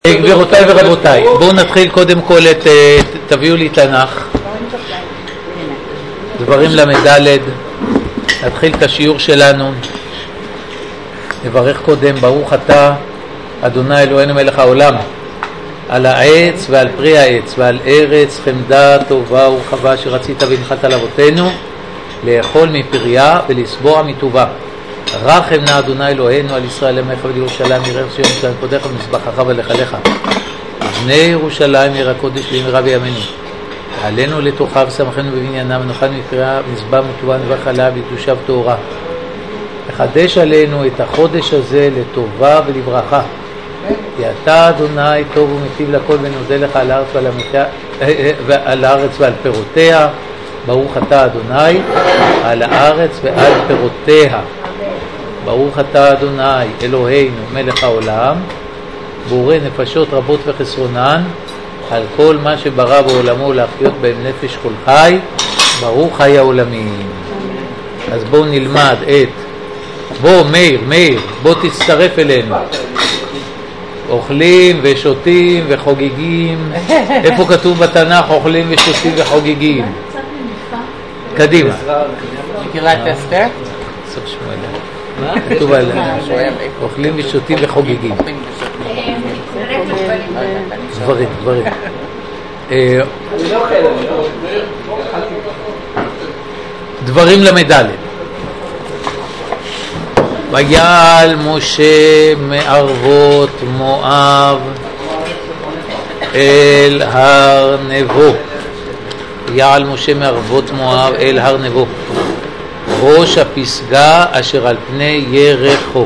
גבירותיי ורבותיי, בואו נתחיל קודם כל תביאו לי תנ"ך, דברים למד', נתחיל את השיעור שלנו. נברך קודם, ברוך אתה אדוני אלוהינו מלך העולם, על העץ ועל פרי העץ ועל ארץ חמדה טובה ורחבה שרצית והנחת על אבותינו לאכול מפריה ולשבוע מטובה. רחם נא אדוני אלוהינו על ישראל עמך ולירושלים ירח ציון שלהם קודך ומזבחך ולחלך בני ירושלים עיר הקודש במהרה בימינו עלינו לתוכה ושמחנו בבניינם ונאכל מפריה מזבח מטובה נברך עליה בקדושה וטהרה. לחדש עלינו את החודש הזה לטובה ולברכה, כי אתה אדוני טוב ומיטיב לכל ונודה לך על הארץ ועל הארץ ועל פירותיה. ברוך אתה אדוני על הארץ ועל פירותיה. ברוך אתה אדוני אלוהינו מלך העולם בורא נפשות רבות וחסרונן על כל מה שברא בעולמו להחיות בהם נפש כל חי. ברוך חי העולמים. אז בואו נלמד בוא מאיר בוא תצטרף אלינו. אוכלים ושותים וחוגגים. איפה כתוב בתנ"ך אוכלים ושותים וחוגגים? קדימה. מכירה את אסתר? סוף שמואל. כתוב על אוכלים ושותים וחוגגים. דברים. דברים למד'. ויעל משה מערבות מואב אל הר נבו. יעל משה מערבות מואב אל הר נבו ראש הפסגה אשר על פני ירחו.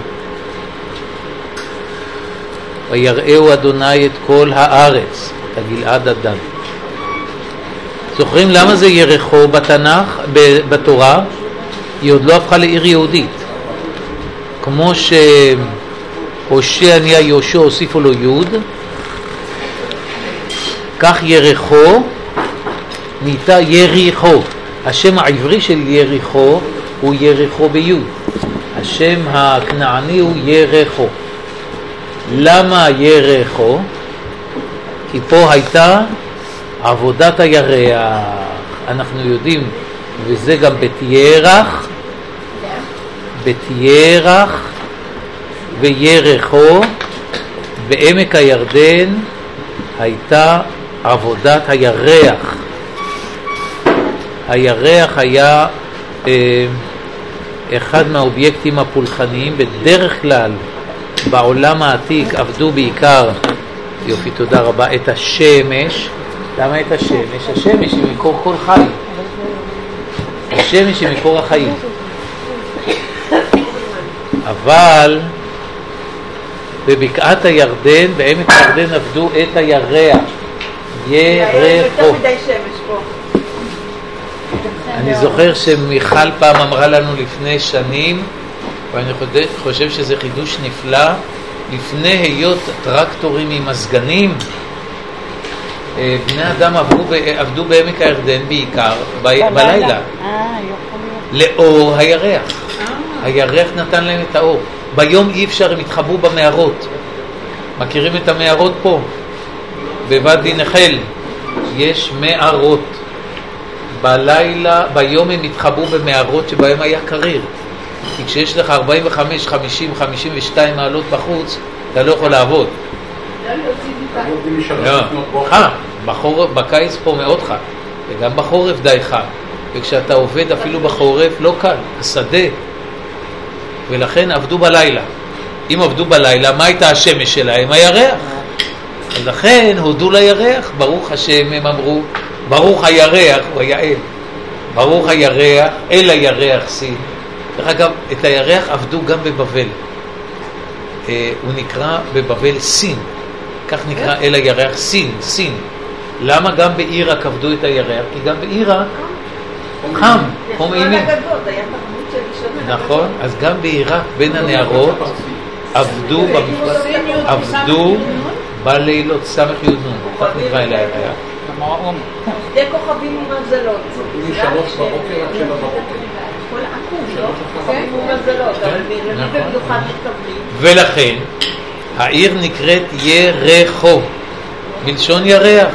ויראהו אדוני את כל הארץ, את הגלעד אדם. זוכרים למה זה ירחו בתנ"ך, בתורה? היא עוד לא הפכה לעיר יהודית. כמו שהושע נהיה יהושע הוסיפו לו יוד, כך ירחו נהייתה יריחו. השם העברי של יריחו הוא יריחו ביוד, השם הכנעני הוא ירחו. למה ירחו? כי פה הייתה עבודת הירח, אנחנו יודעים, וזה גם בתירח וירחו. בעמק הירדן הייתה עבודת הירח. הירח היה אחד מהאובייקטים הפולחניים. בדרך כלל בעולם העתיק עבדו בעיקר, יופי תודה רבה, את השמש. למה את השמש? השמש היא מקור כל חי, השמש היא מקור החיים. אבל בבקעת הירדן, בעמק הירדן עבדו את הירח. ירחו. אני זוכר שמיכל פעם אמרה לנו לפני שנים, ואני חושב שזה חידוש נפלא, לפני היות טרקטורים עם מזגנים, בני אדם עבדו בעמק הירדן בעיקר בלילה לאור הירח. הירח נתן להם את האור. ביום אי אפשר, הם התחבאו במערות. מכירים את המערות פה? בוואדי נחל יש מערות. בלילה, ביום הם התחבאו במערות שבהם היה קריר, כי כשיש לך 45, 50, 52 מעלות בחוץ אתה לא יכול לעבוד. בקיץ פה מאוד חם, וגם בחורף די חם, וכשאתה עובד אפילו בחורף לא קל, השדה. ולכן עבדו בלילה. אם עבדו בלילה, מה הייתה השמש שלהם? הירח. אז לכן הודו לירח, ברוך השם. הם אמרו ברוך הירח, הוא היה אל. ברוך הירח, אל הירח סין. דרך אגב, את הירח עבדו גם בבבל. הוא נקרא בבבל סין. כך נקרא אל הירח סין. למה גם בעיראק עבדו את הירח? כי גם בעיראק חם, חום אימים. נכון, אז גם בעיראק בין הנערות עבדו בלילות סמך יודנון. כך נקרא אל הירח. שתי כוכבים ומזלות. מ-3 בבוקר עד 7 בבוקר. כל עקום, לא? כוכבים ומזלות, אבל במיוחד מתכוונים. ולכן העיר נקראת ירחו, מלשון ירח.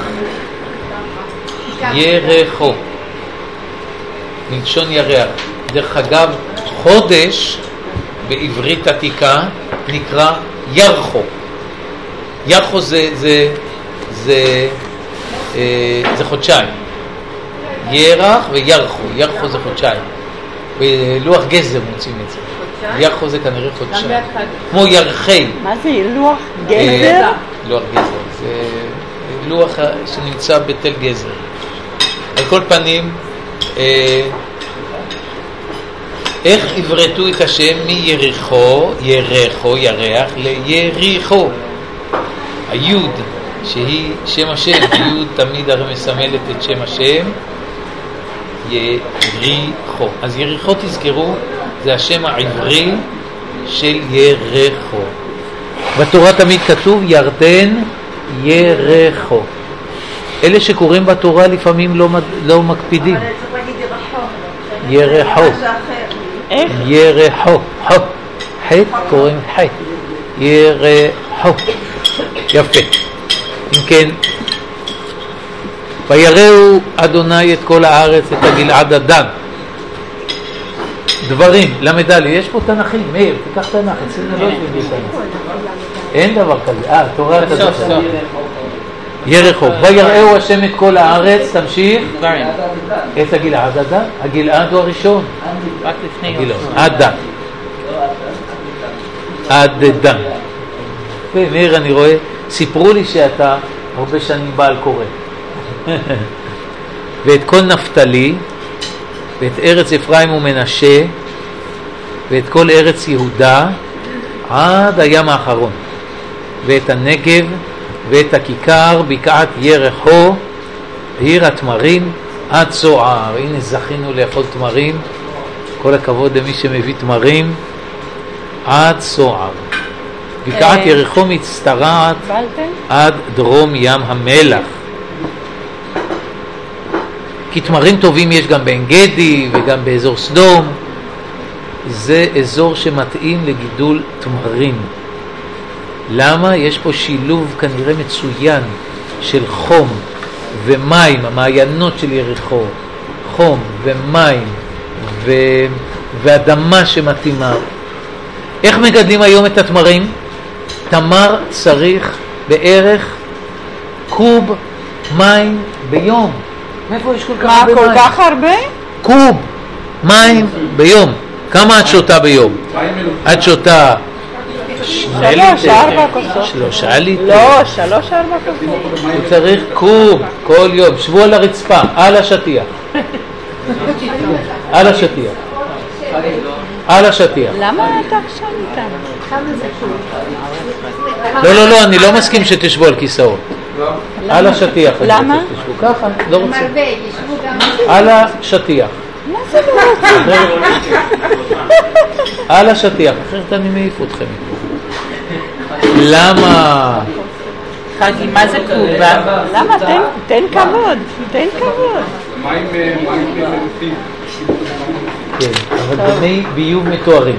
ירחו, מלשון ירח. דרך אגב, חודש בעברית עתיקה נקרא ירחו. ירחו זה חודשיים. ירח וירחו, ירחו זה חודשיים. בלוח גזר מוצאים את זה. ירחו זה כנראה חודשיים. כמו ירחי. מה זה לוח גזר? לוח גזר, זה לוח שנמצא בתל גזר. על כל פנים, איך עברתו את השם מיריחו, ירחו, ירח, ליריחו? היוד, שהיא שם השם, היוד תמיד הרי מסמלת את שם השם, יריחו. אז יריחו, תזכרו, זה השם העברי של ירחו. בתורה תמיד כתוב ירדן ירחו. אלה שקוראים בתורה לפעמים לא מקפידים. אבל צריך להגיד ירחו. ירחו. איך? ירחו. ח' קוראים ח'. ירחו. יפה. אם כן, ויראו אדוני את כל הארץ, את הגלעד הדן. דברים, למדלי, יש פה תנכים, מאיר, תיקח תנך, אצלנו לא יש לי תנך. אין דבר כזה, תורה אתה זוכר. ירחו, ויראו השם את כל הארץ, תמשיך. את הגלעד הדן, הגלעד הוא הראשון. רק לפני הגלעד, הדן. עד דן. מאיר, אני רואה, סיפרו לי שאתה הרבה שנים בעל קורא. ואת כל נפתלי, ואת ארץ אפרים ומנשה, ואת כל ארץ יהודה, עד הים האחרון, ואת הנגב, ואת הכיכר, בקעת ירחו, עיר התמרים, עד צוער. הנה זכינו לאכול תמרים, כל הכבוד למי שמביא תמרים, עד צוער. בקעת ירחו מצטרעת עד דרום ים המלח. כי תמרים טובים יש גם בעין גדי וגם באזור סדום. זה אזור שמתאים לגידול תמרים. למה? יש פה שילוב כנראה מצוין של חום ומים, המעיינות של יריחו, חום ומים ואדמה שמתאימה. איך מגדלים היום את התמרים? תמר צריך בערך קוב מים ביום. מאיפה יש כל כך הרבה מים? מה, כל כך הרבה? קוב מים ביום. כמה את שותה ביום? את שותה 2 ליטר, 4 כוסות. 3 ליטר. לא, 3-4 כוסות. הוא צריך קוב כל יום. שבו על הרצפה, על השטיח. על השטיח. על השטיח. למה אתה עכשיו איתנו? לא, אני לא מסכים שתשבו על כיסאות. על השטיח. למה? תשבו ככה, לא רוצה. על השטיח. מה זה לא רוצה? על השטיח, אחרת אני מעיף אתכם. למה? חגי, מה זה קובה? למה? תן כבוד, תן כבוד. מים מלוטים. כן, אבל במי ביוב מתוארים.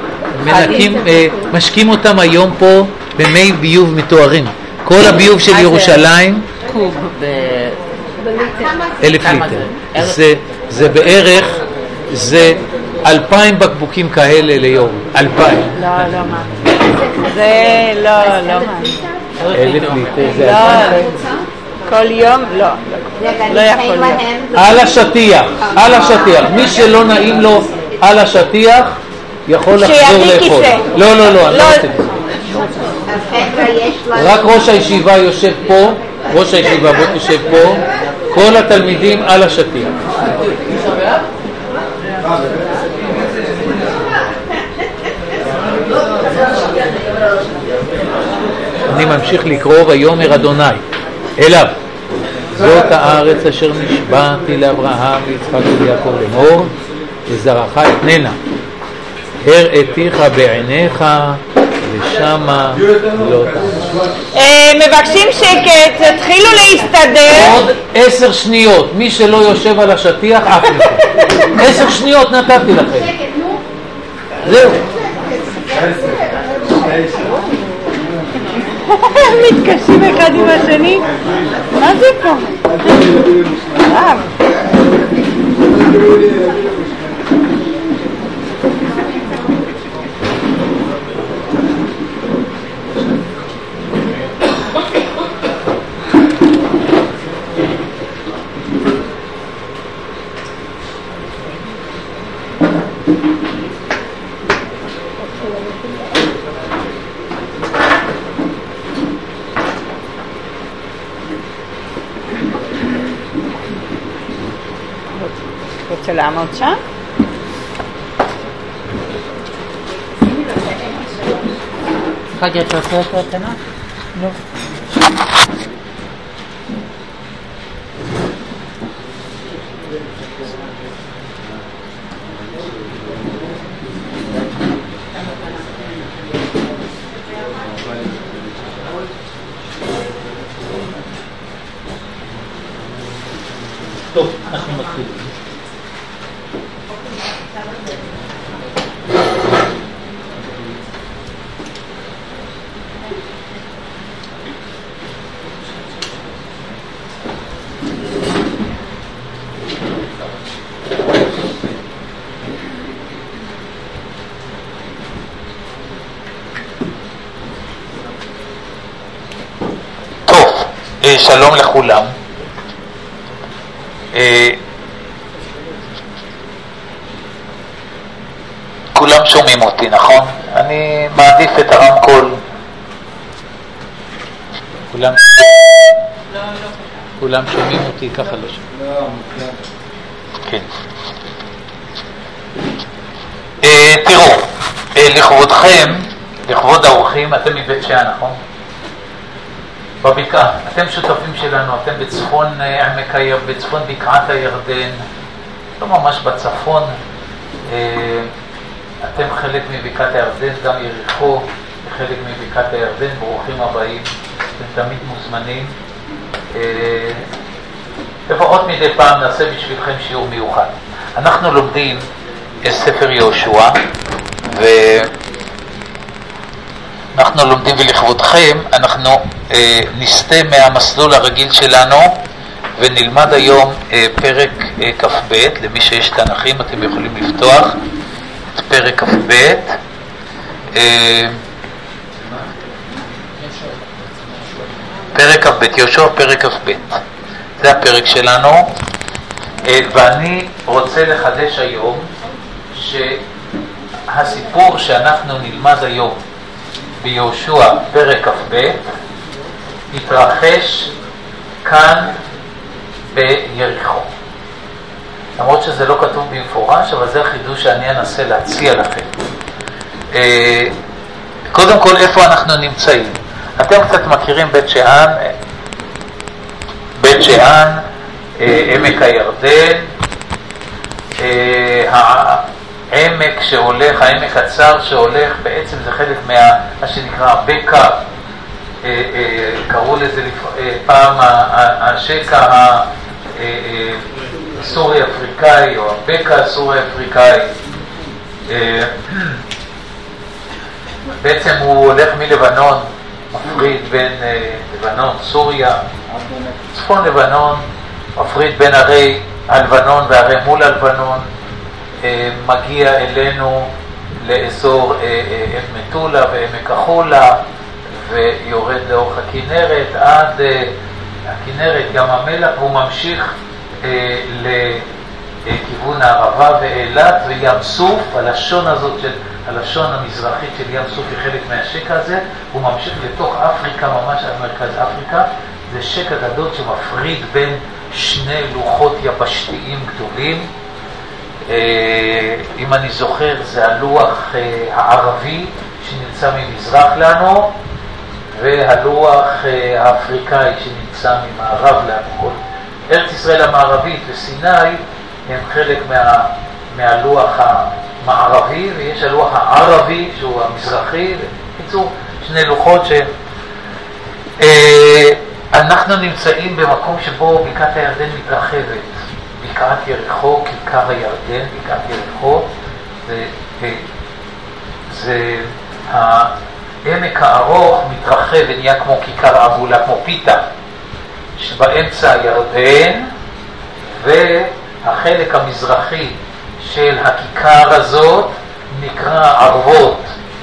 משקים אותם היום פה במי ביוב מתוארים. כל הביוב של ירושלים קוב ב... 1,000 ליטר. זה בערך, זה 2,000 בקבוקים כאלה ליום. 2,000. לא, מה. זה לא מה. 1,000 ליטר זה לא, 2,000. כל יום לא. לא יכול להיות. על השטיח, על השטיח. מי שלא נעים לו על השטיח יכול לחזור שיביא לאכול. כיסא. לא, אני לא רוצה. רק ראש הישיבה יושב פה, ראש הישיבה יושב פה, כל התלמידים על השטיח. אני ממשיך לקרוא ויאמר אדוני אליו, זאת הארץ אשר נשבעתי לאברהם ליצחק וליעקב לאמור, לזרעך אתננה, הראיתיך בעיניך ושמה לא תעמוד. מבקשים שקט, תתחילו להסתדר. עוד 10 שניות, מי שלא יושב על השטיח אף לכם. 10 שניות נתתי לכם. זהו. מתקשים אחד עם השני. מה זה פה? רוצה לעמוד שם? חגי, אתה רוצה את התנה? לא. טוב, אנחנו מתחילים. שלום לכולם. כולם שומעים אותי, נכון? אני מעדיף את הרמקול. כולם שומעים אותי, ככה לא שומעים. כן. תראו, לכבודכם, לכבוד האורחים, אתם מבית שאן, נכון? בבקעה, אתם שותפים שלנו, אתם בצפון עמק הירדן, בצפון בקעת הירדן, לא ממש בצפון, אתם חלק מבקעת הירדן, גם יריחו חלק מבקעת הירדן, ברוכים הבאים, אתם תמיד מוזמנים. לפחות מדי פעם נעשה בשבילכם שיעור מיוחד. אנחנו לומדים את ספר יהושע, אנחנו לומדים ולכבודכם אנחנו נסתה מהמסלול הרגיל שלנו ונלמד היום פרק כ"ב. למי שיש תנ"כים אתם יכולים לפתוח את פרק כ"ב. פרק כ"ב, יהושע פרק כ"ב, זה הפרק שלנו. ואני רוצה לחדש היום שהסיפור שאנחנו נלמד היום ביהושע פרק כ"ב התרחש כאן ביריחו. למרות שזה לא כתוב במפורש, אבל זה החידוש שאני אנסה להציע לכם. קודם כל, איפה אנחנו נמצאים? אתם קצת מכירים בית שאן, עמק הירדן, העמק שהולך, העמק הצר שהולך, בעצם זה חלק מה שנקרא בקע, קראו לזה פעם השקע הסורי-אפריקאי או הבקע הסורי-אפריקאי. בעצם הוא הולך מלבנון, מפריד בין לבנון, סוריה, צפון לבנון, מפריד בין ערי הלבנון והערי מול הלבנון, מגיע אלינו לאזור עמק מטולה ועמק החולה ויורד לאורך הכנרת עד הכנרת, ים המלח, והוא ממשיך לכיוון הערבה ואילת וים סוף. הלשון הזאת של הלשון המזרחית של ים סוף היא חלק מהשקע הזה. הוא ממשיך לתוך אפריקה, ממש עד מרכז אפריקה. זה שקע גדול שמפריד בין שני לוחות יבשתיים גדולים. אם אני זוכר, זה הלוח הערבי שנמצא ממזרח לנו והלוח האפריקאי שנמצא ממערב לנו. ארץ ישראל המערבית וסיני הם חלק מהלוח המערבי, ויש הלוח הערבי שהוא המזרחי. בקיצור, שני לוחות אנחנו נמצאים במקום שבו בקעת הירדן מתרחבת. בקעת יריחו, כיכר הירדן, בקעת יריחו, זה עמק הארוך מתרחב ונהיה כמו כיכר עגולה, כמו פיתה, שבאמצע ירדן, והחלק המזרחי של הכיכר הזאת נקרא ערבות.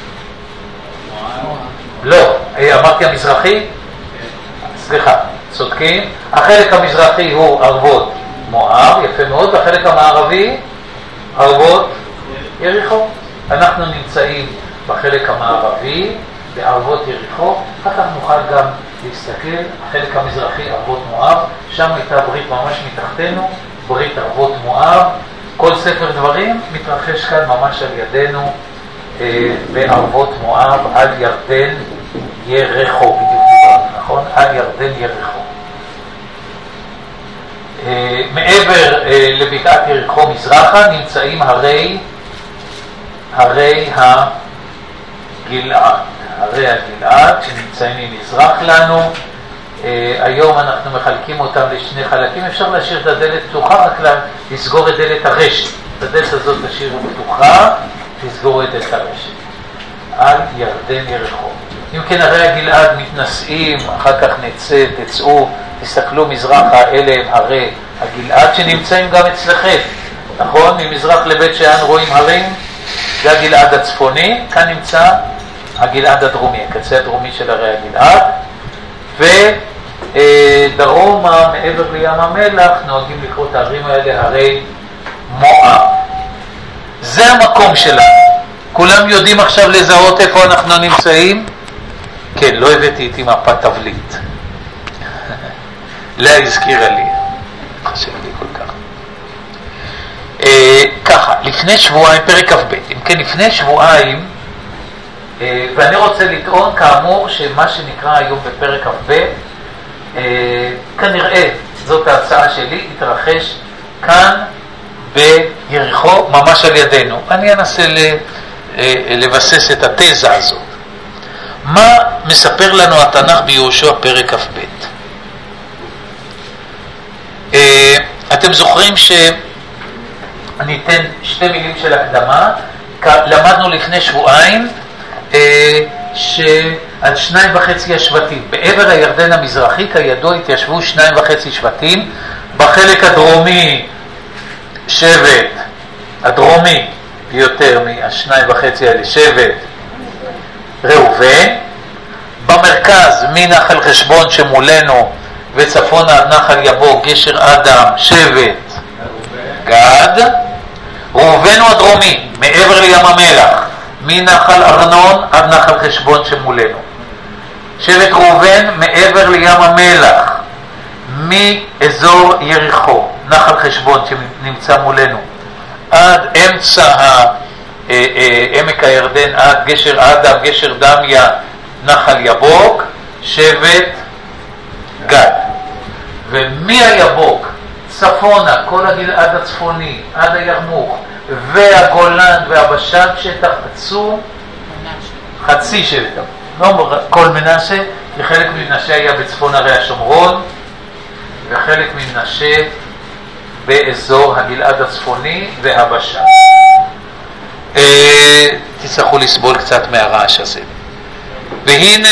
לא, אמרתי המזרחי? סליחה, צודקים. החלק המזרחי הוא ערבות מואב, יפה מאוד, והחלק המערבי ערבות יריחו. אנחנו נמצאים בחלק המערבי, בערבות יריחו, אחר כך נוכל גם להסתכל, החלק המזרחי ערבות מואב, שם הייתה ברית ממש מתחתנו, ברית ערבות מואב, כל ספר דברים מתרחש כאן ממש על ידינו, בערבות מואב, על ירדן יריחו, בדיוק דיברנו, נכון? על ירדן יריחו. מעבר לבקעת יריחו מזרחה נמצאים הרי הגלעד, הרי הגלעד שנמצאים ממזרח לנו. היום אנחנו מחלקים אותם לשני חלקים, אפשר להשאיר את הדלת פתוחה, רק לסגור את דלת הרשת, את הדלת הזאת תשאירו פתוחה, תסגרו את דלת הרשת, על ירדן יריחו. אם כן, הרי הגלעד מתנשאים, אחר כך תצאו, תסתכלו מזרחה, אלה הם הרי הגלעד שנמצאים גם אצלכם, נכון? ממזרח לבית שאן רואים הרים, זה הגלעד הצפוני, כאן נמצא הגלעד הדרומי, הקצה הדרומי של הרי הגלעד, ודרומה מעבר לים המלח נוהגים לקרוא את הערים האלה הרי מואב. זה המקום שלנו. כולם יודעים עכשיו לזהות איפה אנחנו נמצאים? כן, לא הבאתי איתי מפת תבלית. לא הזכירה לי. חשב לי כל כך. ככה, לפני שבועיים, פרק כ"ב, אם כן, לפני שבועיים, ואני רוצה לטעון כאמור שמה שנקרא היום בפרק כ"ב, כנראה, זאת ההצעה שלי, התרחש כאן ביריחו, ממש על ידינו. אני אנסה לבסס את התזה הזאת. מה מספר לנו התנ"ך ביהושע פרק כ"ב? אתם זוכרים אני אתן שתי מילים של הקדמה. למדנו לפני שבועיים שעל 2.5 השבטים בעבר הירדן המזרחי כידוע התיישבו 2.5 שבטים. בחלק הדרומי שבט הדרומי יותר מה2.5 האלה שבט ראובן, במרכז מנחל חשבון שמולנו וצפון עד נחל יבוק גשר אדם שבט גד. ראובן הוא הדרומי מעבר לים המלח מנחל ארנון עד נחל חשבון שמולנו. שבט ראובן מעבר לים המלח מאזור יריחו נחל חשבון שנמצא מולנו עד אמצע עמק הירדן עד גשר אדם גשר דמיה נחל יבוק שבט גד. ומהיבוק צפונה כל הגלעד הצפוני עד הירמוך והגולן והבשן שטח עצום, חצי שטח, לא כל מנשה, כי חלק ממנשה היה בצפון הרי השומרון וחלק ממנשה באזור הגלעד הצפוני והבשן. תצטרכו לסבול קצת מהרעש הזה. והנה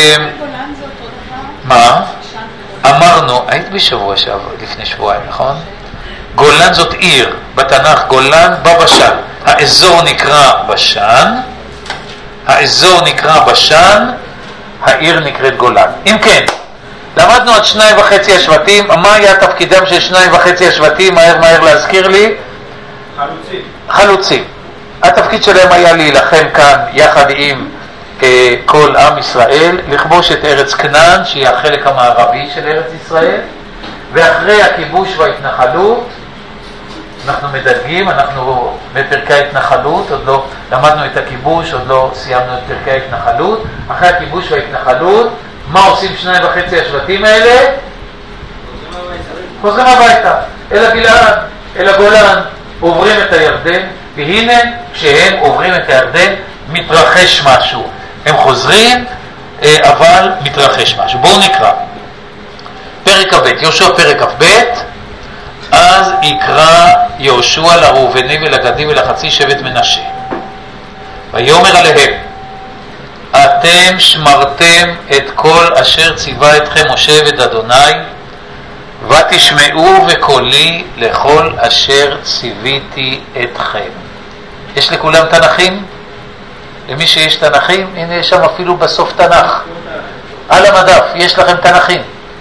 מה? אמרנו, היית בשבוע שעבר, לפני שבועיים, נכון? גולן זאת עיר, בתנ"ך גולן בבשן. האזור נקרא בשן, האזור נקרא בשן, העיר נקראת גולן. אם כן, למדנו עד 2.5 השבטים. מה היה תפקידם של 2.5 השבטים? מהר להזכיר לי. חלוצים. התפקיד שלהם היה להילחם כאן יחד עם כל עם ישראל, לכבוש את ארץ כנען שהיא החלק המערבי של ארץ ישראל. ואחרי הכיבוש וההתנחלות, אנחנו מדלגים, אנחנו בפרקי ההתנחלות, עוד לא למדנו את הכיבוש, עוד לא סיימנו את פרקי ההתנחלות. אחרי הכיבוש וההתנחלות, מה עושים 2.5 השבטים האלה? חוזרים הביתה, אל הגלעד, אל הגולן, עוברים את הירדן. והנה כשהם עוברים את הירדן מתרחש משהו. הם חוזרים אבל מתרחש משהו. בואו נקרא פרק כ"ב, יהושע פרק כ"ב. אז יקרא יהושע לראובני ולגדי ולחצי שבט מנשה ויאמר עליהם אתם שמרתם את כל אשר ציווה אתכם משה עבד אדוני, ותשמעו בקולי לכל אשר ציוויתי אתכם. יש לכולם תנכים? למי שיש תנכים, הנה יש שם אפילו בסוף תנך. על המדף, יש לכם תנכים.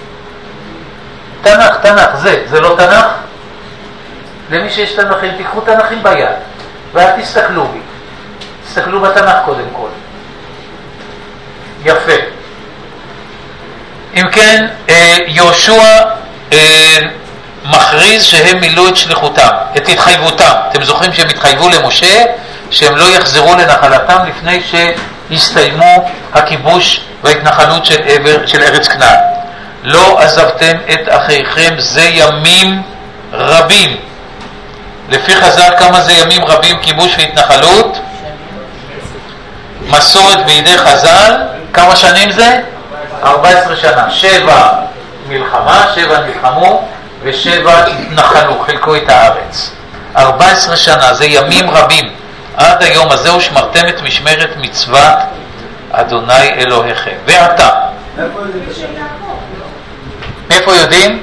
תנך, זה לא תנך? למי שיש תנכים, תיקחו תנכים ביד, ואל תסתכלו בי. תסתכלו בתנך קודם כל. יפה. אם כן, יהושע מכריז שהם מילאו את שליחותם, את התחייבותם. אתם זוכרים שהם התחייבו למשה שהם לא יחזרו לנחלתם לפני שיסתיימו הכיבוש וההתנחלות של ארץ כנען. לא עזבתם את אחיכם, זה ימים רבים. לפי חז"ל, כמה זה ימים רבים כיבוש והתנחלות? מסורת בידי חז"ל, כמה שנים זה? 14 שנה. 7 מלחמה, 7 נלחמו ו7 התנחלו, חילקו את הארץ. 14 שנה, זה ימים רבים. עד היום הזה ושמרתם את משמרת מצוות אדוני אלוהיכם. ועתה, מאיפה יודעים?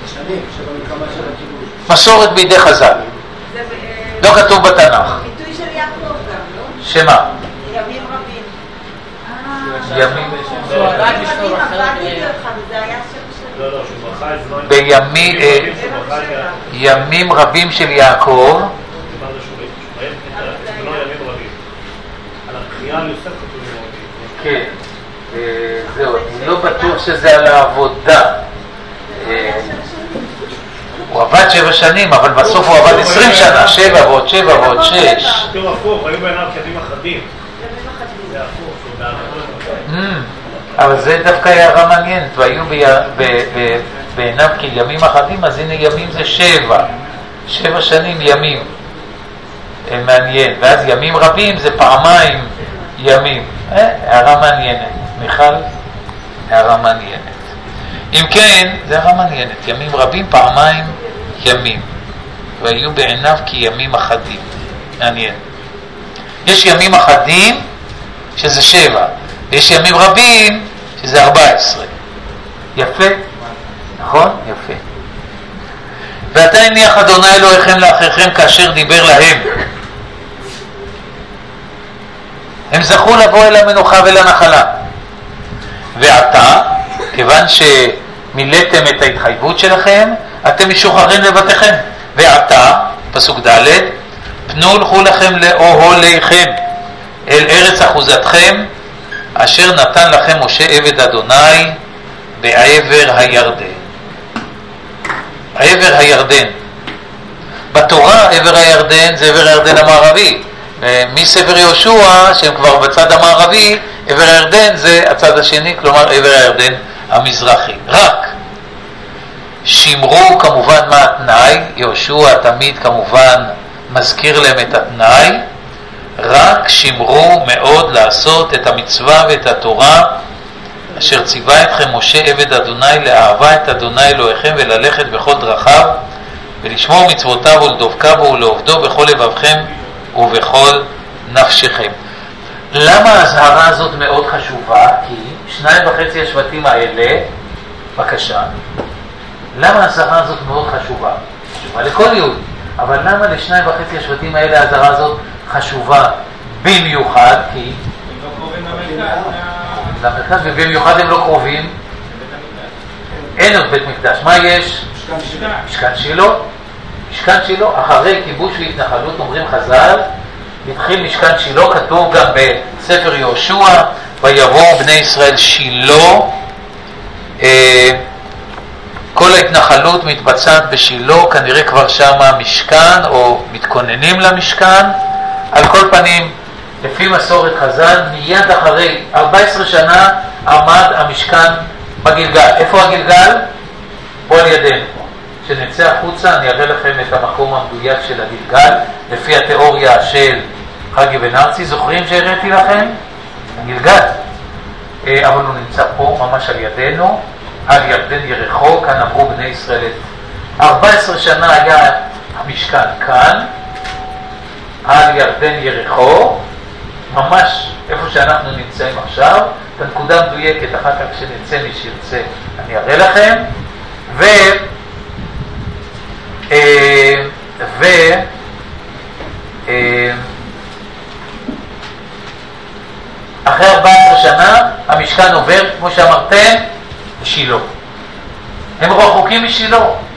מסורת בידי חז"ל. לא כתוב בתנ"ך. ביטוי של יעקב גם, לא? שמה? ימים רבים. ימים. הוא עבד בשביל אחר. זה היה שם לא, שהוא ברכה את זמן. בימים רבים של יעקב. כן, זהו, אני לא בטוח שזה על העבודה. הוא עבד 7 שנים, אבל בסוף הוא עבד 20 שנה, 7 ועוד 7 ועוד 6. תראו, הפוך, היו בעיניו כימים אחדים. זה הפוך, אבל זה דווקא הערה מעניינת, והיו בעיניו כימים אחדים, אז הנה ימים זה 7. 7 שנים ימים. מעניין, ואז ימים רבים זה פעמיים ימים. הערה מעניינת. מיכל, הערה מעניינת. אם כן, זה הערה מעניינת. ימים רבים, פעמיים ימים. והיו בעיניו כימים אחדים. מעניין. יש ימים אחדים שזה 7. ויש ימים רבים שזה 14. יפה? נכון? יפה. ועתה הניח אדוני אלוהיכם לאחיכם כאשר דיבר להם. הם זכו לבוא אל המנוחה ולנחלה. ועתה, כיוון שמילאתם את ההתחייבות שלכם, אתם משוחררים לבתיכם. ועתה, פסוק ד', פנו לכו לכם לאוהליכם, אל ארץ אחוזתכם, אשר נתן לכם משה עבד אדוני בעבר הירדן. עבר הירדן. בתורה עבר הירדן זה עבר הירדן המערבי. מספר יהושע, שהם כבר בצד המערבי, עבר הירדן זה הצד השני, כלומר עבר הירדן המזרחי. רק שמרו כמובן מה התנאי, יהושע תמיד כמובן מזכיר להם את התנאי, רק שמרו מאוד לעשות את המצווה ואת התורה אשר ציווה אתכם משה עבד אדוני, לאהבה את אדוני אלוהיכם וללכת בכל דרכיו ולשמור מצוותיו ולדבקה בו ולעובדו בכל לבבכם ובכל נפשכם. למה ההזהרה הזאת מאוד חשובה? כי 2.5 השבטים האלה, בבקשה, למה ההזהרה הזאת מאוד חשובה? חשובה לכל יהודי, אבל למה ל2.5 השבטים האלה ההזהרה הזאת חשובה במיוחד? כי הם לא קרובים למרכז, ובמיוחד הם לא קרובים. אין עוד בית מקדש. מה יש? משכן שילה. משכן שילה, אחרי כיבוש והתנחלות אומרים חז"ל, התחיל משכן שילה, כתוב גם בספר יהושע, ויבואו בני ישראל שילה. כל ההתנחלות מתבצעת בשילה, כנראה כבר שם משכן או מתכוננים למשכן. על כל פנים, לפי מסורת חז"ל, מיד אחרי 14 שנה עמד המשכן בגלגל. איפה הגלגל? פה על ידינו. כשנצא החוצה אני אראה לכם את המקום המדויק של הגלגל, לפי התיאוריה של חגי בן ארצי. זוכרים שהראיתי לכם? הגלגל. אבל הוא נמצא פה, ממש על ידינו, על ירדן יריחו, כאן עברו בני ישראל. 14 שנה היה המשכן כאן, על ירדן יריחו, ממש איפה שאנחנו נמצאים עכשיו, את הנקודה מדויקת, אחר כך כשנצא מי שירצה אני אראה לכם, אחרי 14 שנה המשכן עובר, כמו שאמרתם, לשילה. הם רחוקים משילה,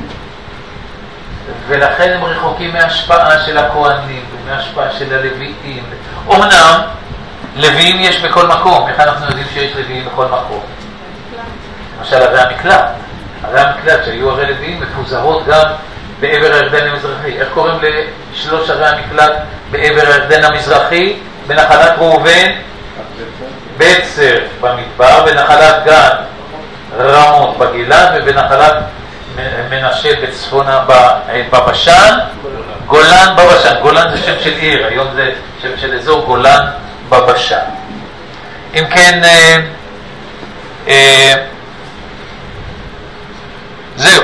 ולכן הם רחוקים מההשפעה של הכהנים ומההשפעה של הלוויים. אומנם לוויים יש בכל מקום. איך אנחנו יודעים שיש לוויים בכל מקום? למשל ערי המקלט. ערי המקלט שהיו ערי לוויים מפוזרות גם בעבר הירדן המזרחי. איך קוראים לשלוש ערי המקלט בעבר הירדן המזרחי? בנחלת ראובן בצר במדבר, בנחלת גד רמות בגלעד, ובנחלת מנשה בצפונה בבשן, גולן בבשן. גולן זה שם של עיר, היום זה שם של אזור גולן בבשן. אם כן, זהו.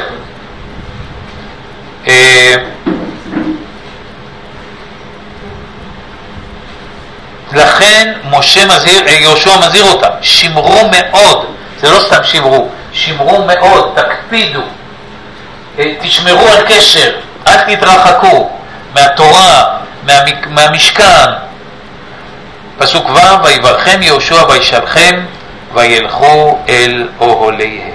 לכן יהושע מזהיר אותם, שמרו מאוד, זה לא סתם שמרו מאוד, תקפידו, תשמרו על קשר, אל תתרחקו מהתורה, מהמשכן. פסוק ו', ויברכם יהושע וישלחם וילכו אל אוהליהם.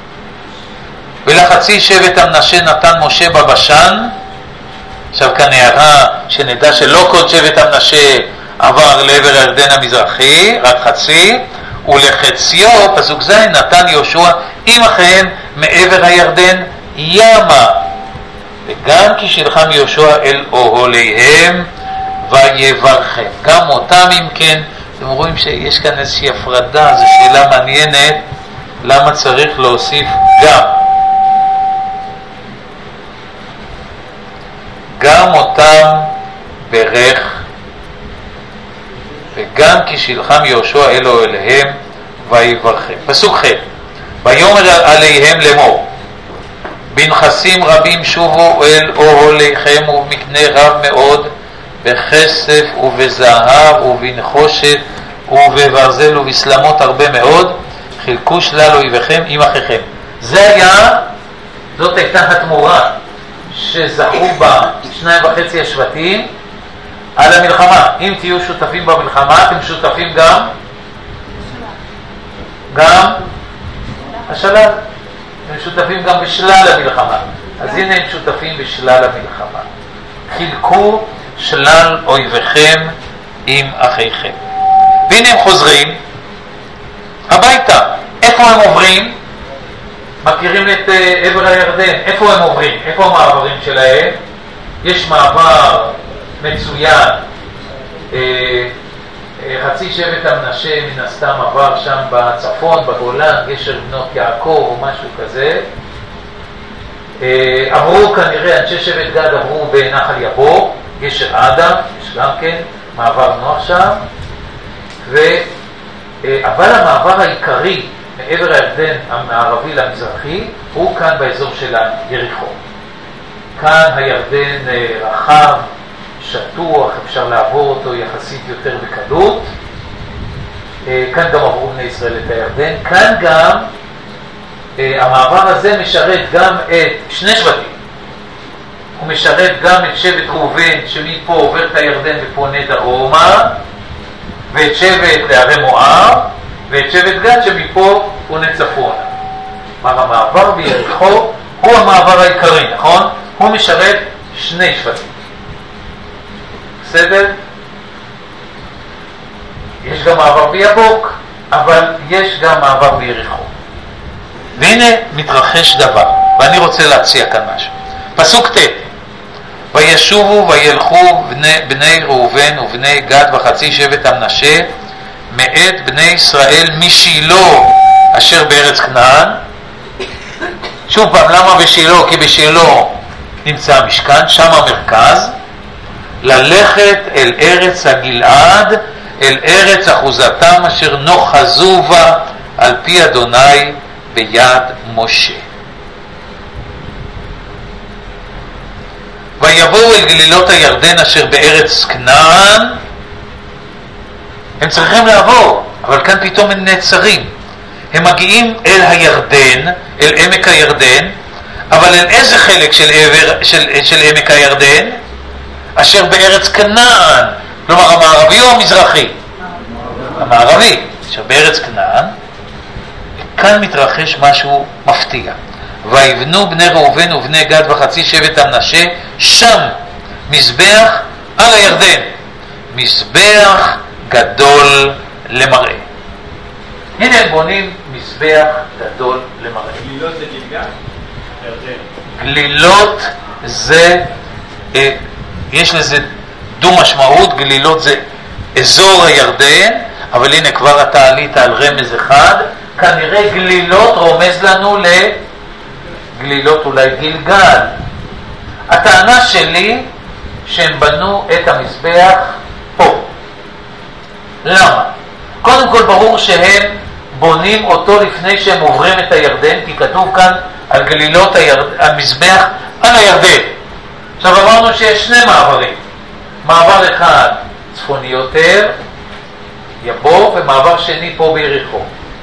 ולחצי שבט המנשה נתן משה בבשן. עכשיו כאן הערה שנדע שלא כל שבט המנשה עבר לעבר הירדן המזרחי, רק חצי, ולחציו, פסוק ז', נתן יהושע עם אחיהם מעבר הירדן ימה. וגם כי שלחם יהושע אל אוהליהם ויברכם. גם אותם, אם כן, אתם רואים שיש כאן איזושהי הפרדה. זו שאלה מעניינת, למה צריך להוסיף גם אותם ברך, וגם כי שלחם יהושע אל אוהליהם ויברכם. פסוק ח', ויאמר עליהם לאמור, בנכסים רבים שובו אל אוהליכם ובמקנה רב מאוד, בכסף ובזהב ובנחושת ובברזל ובסלמות הרבה מאוד, חילקו שלל אויביכם עם אחיכם. זאת הייתה התמורה שזכו בה 2.5 השבטים על המלחמה. אם תהיו שותפים במלחמה, אתם שותפים גם השלל. הם שותפים גם בשלל המלחמה. אז הנה הם שותפים בשלל המלחמה. חילקו שלל אויביכם עם אחיכם. והנה הם חוזרים הביתה. איפה הם עוברים? מכירים את עבר הירדן. איפה הם עוברים? איפה המעברים שלהם? יש מעבר מצוין. חצי שבט המנשה מן הסתם עבר שם בצפון, בגולן, גשר בנות יעקב או משהו כזה. עברו כנראה, אנשי שבט גד עברו בנחל יבור, גשר אדם, יש גם כן מעבר נוח שם. אבל המעבר העיקרי מעבר הירדן המערבי למזרחי הוא כאן באזור של יריחו. כאן הירדן רחב, שטוח, אפשר לעבור אותו יחסית יותר בקלות. כאן גם עברו בני ישראל את הירדן. כאן גם המעבר הזה משרת גם את שני שבטים. הוא משרת גם את שבט ראובן שמפה עובר את הירדן ופונה דרומה, ואת שבט לערי מואב, ואת שבט גד שמפה פונה צפונה. המעבר ביריחו הוא המעבר העיקרי, נכון? הוא משרת שני שבטים. בסדר? יש גם מעבר ביבוק, אבל יש גם מעבר ביריחו. והנה מתרחש דבר, ואני רוצה להציע כאן משהו. פסוק ט', וישובו וילכו בני ראובן ובני גד וחצי שבט המנשה מאת בני ישראל משילה אשר בארץ כנען. שוב פעם, למה בשילה? כי בשילה נמצא המשכן, שם המרכז. ללכת אל ארץ הגלעד, אל ארץ אחוזתם אשר נוחזו בה על פי אדוני ביד משה. ויבואו אל גלילות הירדן אשר בארץ כנען, הם צריכים לעבור, אבל כאן פתאום הם נעצרים. הם מגיעים אל הירדן, אל עמק הירדן, אבל אל איזה חלק של עמק הירדן? אשר בארץ כנען, כלומר המערבי או המזרחי? המערבי, אשר בארץ כנען. כאן מתרחש משהו מפתיע. ויבנו בני ראובן ובני גד וחצי שבט המנשה שם מזבח על הירדן, מזבח גדול למראה. הנה הם בונים מזבח גדול למראה. גלילות זה גלגל? גלילות זה, יש לזה דו משמעות. גלילות זה אזור הירדן, אבל הנה כבר אתה עלית על רמז אחד. כנראה גלילות רומז לנו לגלילות אולי גלגל. הטענה שלי שהם בנו את המזבח פה. למה? קודם כל ברור שהם בונים אותו לפני שהם עוברים את הירדן, כי כתוב כאן על גלילות המזבח על הירדן. עכשיו אמרנו שיש שני מעברים. מעבר אחד צפוני יותר, יבוא, ומעבר שני פה ביריחו.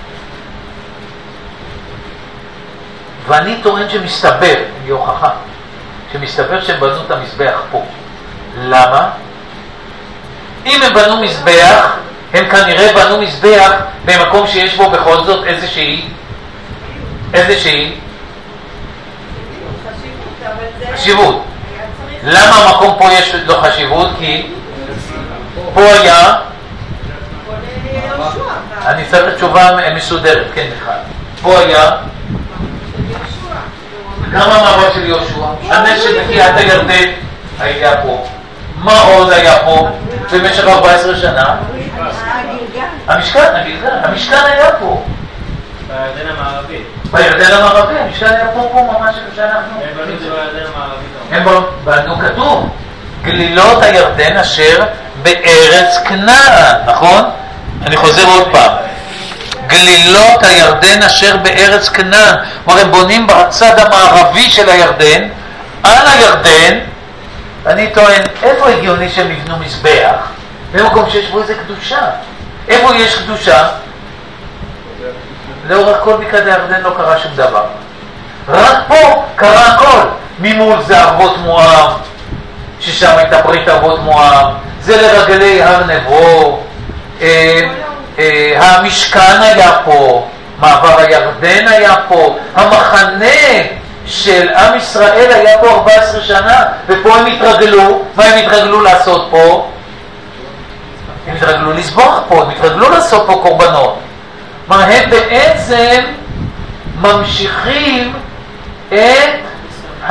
ואני טוען שמסתבר, אין לי הוכחה, שמסתבר שהם בנו את המזבח פה. למה? אם הם בנו מזבח, הם כנראה בנו מזבח במקום שיש בו בכל זאת איזושהי חשיבות. למה המקום פה יש לו חשיבות? כי פה היה, אני צריך תשובה מסודרת, כן מיכל. פה היה גם המעבר של יהושע, הנשק בקיעת הירדן היה פה. מה עוד היה פה במשך 14 שנה? המשכן, המשכן היה פה. בירדן המערבי. בירדן המערבי, המשכן היה פה ממש כשאנחנו... הם בנו את זה בירדן המערבי. הם בנו כתוב, גלילות הירדן אשר בארץ כנען, נכון? אני חוזר עוד פעם. גלילות הירדן אשר בארץ כנען. כלומר הם בונים בצד המערבי של הירדן, על הירדן. אני טוען, איפה הגיוני שהם יבנו מזבח? במקום שיש בו איזה קדושה. איפה יש קדושה? לאורך כל בקעת הירדן לא קרה שום דבר. רק פה קרה הכל. ממול זה אבות מואב, ששם הייתה ברית אבות מואב. זה לרגלי הר נבו. המשכן היה פה. מעבר הירדן היה פה. המחנה של עם ישראל היה פה 14 שנה, ופה הם התרגלו. מה הם התרגלו לעשות פה? הם התרגלו לסבוח פה, הם התרגלו לעשות פה קורבנות. מה הם בעצם ממשיכים את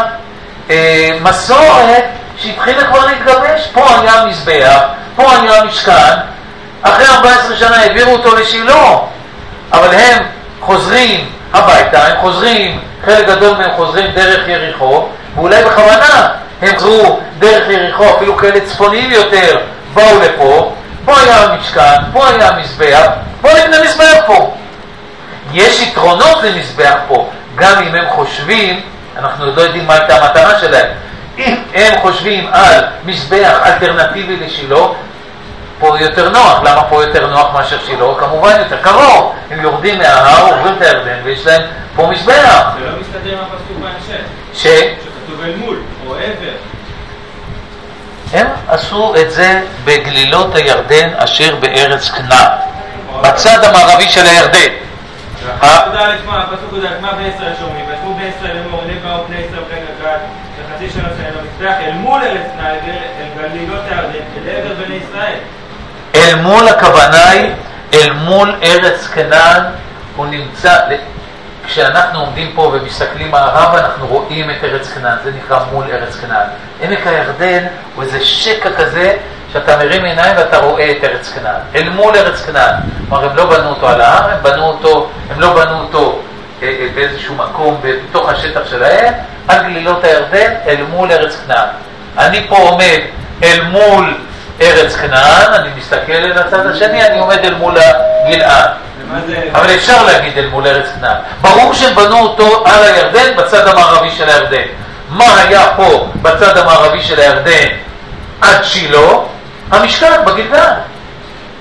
המסורת שהתחילה כבר להתגבש. פה היה המזבח, פה היה המשכן. אחרי 14 שנה העבירו אותו לשילה, אבל הם חוזרים הביתה, הם חוזרים, חלק גדול מהם חוזרים דרך יריחו, ואולי בכוונה הם חזרו דרך יריחו, אפילו כאלה צפוניים יותר, באו לפה. פה היה המשכן, פה היה המזבח, בואו נבנה מזבח פה. יש יתרונות למזבח פה, גם אם הם חושבים, אנחנו עוד לא יודעים מה הייתה המטרה שלהם, אם הם חושבים על מזבח אלטרנטיבי לשילה, פה יותר נוח. למה פה יותר נוח מאשר שילה? כמובן יותר קרוב. הם יורדים מההר, עוברים את הירדן ויש להם פה מזבח. זה לא מסתדר עם הפסוק בהמשך. שכתוב אל מול, או עבר. הם עשו את זה בגלילות הירדן אשר בארץ כנען, בצד המערבי של הירדן. הפסוק יודע, מה בני ישראל שומעים? וישבו בני ישראל לאמור, הנה באו בני ישראל רגע גד, וחצי שנה שלהם למזבח אל מול ארץ כנען, אל גלילות הירדן, אל עבר בני ישראל. אל מול הכוונה היא, אל מול ארץ כנען, הוא נמצא, כשאנחנו עומדים פה ומסתכלים מערב, אנחנו רואים את ארץ כנען, זה נקרא מול ארץ כנען. עמק הירדן הוא איזה שקע כזה, שאתה מרים עיניים ואתה רואה את ארץ כנען. אל מול ארץ כנען. כלומר, הם לא בנו אותו על ההר, הם לא בנו אותו באיזשהו מקום בתוך השטח שלהם, על גלילות הירדן, אל מול ארץ כנען. אני פה עומד אל מול ארץ כנען, אני מסתכל אל הצד השני, אני עומד אל מול הגלעד. אבל אפשר להגיד אל מול ארץ כנען. ברור שהם בנו אותו על הירדן, בצד המערבי של הירדן. מה היה פה בצד המערבי של הירדן עד שילה? המשכן בגלגל.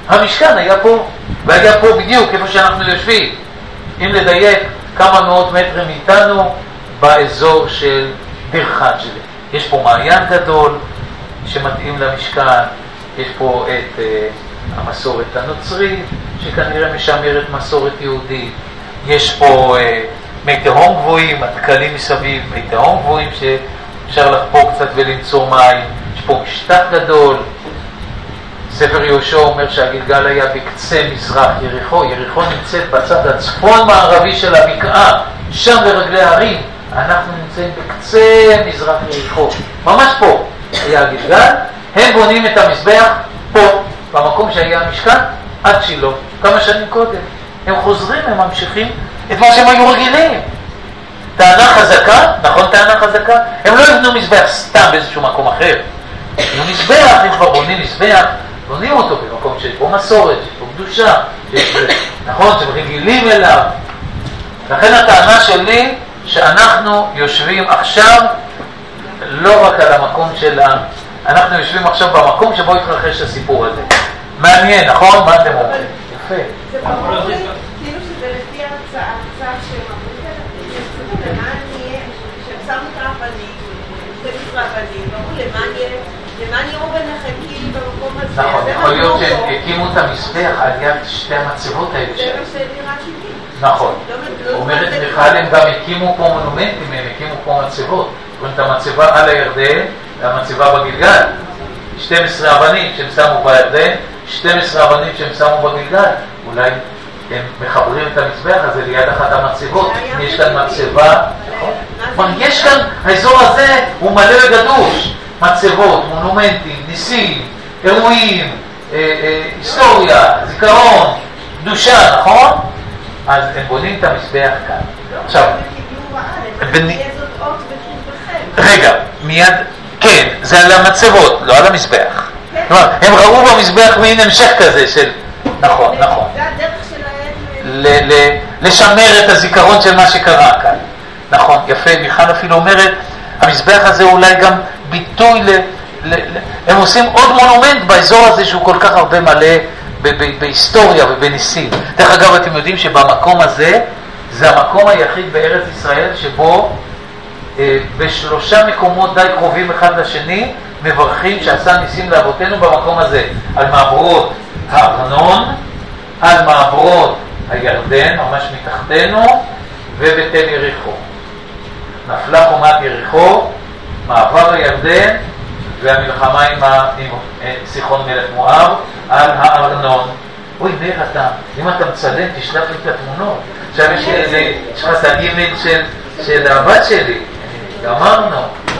המשכן היה פה, והיה פה בדיוק איפה שאנחנו יושבים. אם לדייק כמה מאות מטרים מאיתנו באזור של ביר חג'לה. יש פה מעיין גדול שמתאים למשכן, יש פה את המסורת הנוצרית שכנראה משמרת מסורת יהודית, יש פה מי תהום גבוהים, התקלים מסביב, מי תהום גבוהים שאפשר לחפור קצת ולמצוא מים, יש פה משטח גדול. ספר יהושע אומר שהגלגל היה בקצה מזרח יריחו. יריחו נמצאת בצד הצפון מערבי של הבקעה, שם ברגלי ההרים. אנחנו נמצאים בקצה מזרח יריחו, ממש פה היה הגלגל. הם בונים את המזבח פה, במקום שהיה המשכן, עד שילה, כמה שנים קודם. הם חוזרים, הם ממשיכים את מה שהם היו רגילים. טענה חזקה, נכון טענה חזקה? הם לא יבנו מזבח סתם באיזשהו מקום אחר. יבנו מזבח, הם כבר בונים מזבח, בונים אותו במקום שיש בו מסורת, שיש בו קדושה, נכון, שהם רגילים אליו. לכן הטענה שלי שאנחנו יושבים עכשיו לא רק על המקום אנחנו יושבים עכשיו במקום שבו התרחש הסיפור הזה. מעניין, נכון? מה אתם אומרים? יפה. זה ברור לי, כאילו שזה לפי ההצעה שהם אמרו, למען יהיה, שהם שמו את הרבנים, 12 רבנים, ברור למען יראו ביניכם כאילו במקום הזה. נכון, יכול להיות שהם הקימו את המזבח על יד שתי המצבות האלה זה מה שנראה שלי. נכון. אומרת מיכל, הם גם הקימו פה מונומנטים, הם הקימו פה מצבות. זאת אומרת, המצבה על הירדן והמצבה בגלגל. 12 אבנים שהם שמו בירדן, 12 אבנים שהם שמו בגלגל. אולי הם מחברים את המזבח הזה ליד אחת המצבות. יש כאן מצבה, נכון? יש כאן, האזור הזה הוא מלא וגדוש. מצבות, מונומנטים, ניסים, אירועים, היסטוריה, זיכרון, קדושה, נכון? אז הם בונים את המזבח כאן. עכשיו, רגע, מיד, כן, זה על המצבות, לא על המזבח. כלומר, הם ראו במזבח מין המשך כזה של, נכון, נכון. זה הדרך שלהם לשמר את הזיכרון של מה שקרה כאן. נכון, יפה, מיכל אפילו אומרת, המזבח הזה אולי גם ביטוי הם עושים עוד מונומנט באזור הזה שהוא כל כך הרבה מלא בהיסטוריה ובניסים. דרך אגב, אתם יודעים שבמקום הזה, זה המקום היחיד בארץ ישראל שבו בשלושה מקומות די קרובים אחד לשני, מברכים שעשה ניסים לאבותינו במקום הזה. על מעברות הארנון, על מעברות הירדן, ממש מתחתנו, ובתל יריחו. נפלה חומת יריחו, מעבר הירדן, והמלחמה עם סיחון מלך מואב על הארנון. אוי, מאיר, אם אתה מצלם, תשלח לי את התמונות. עכשיו יש לך את האימייל של הבת שלי. גמרנו.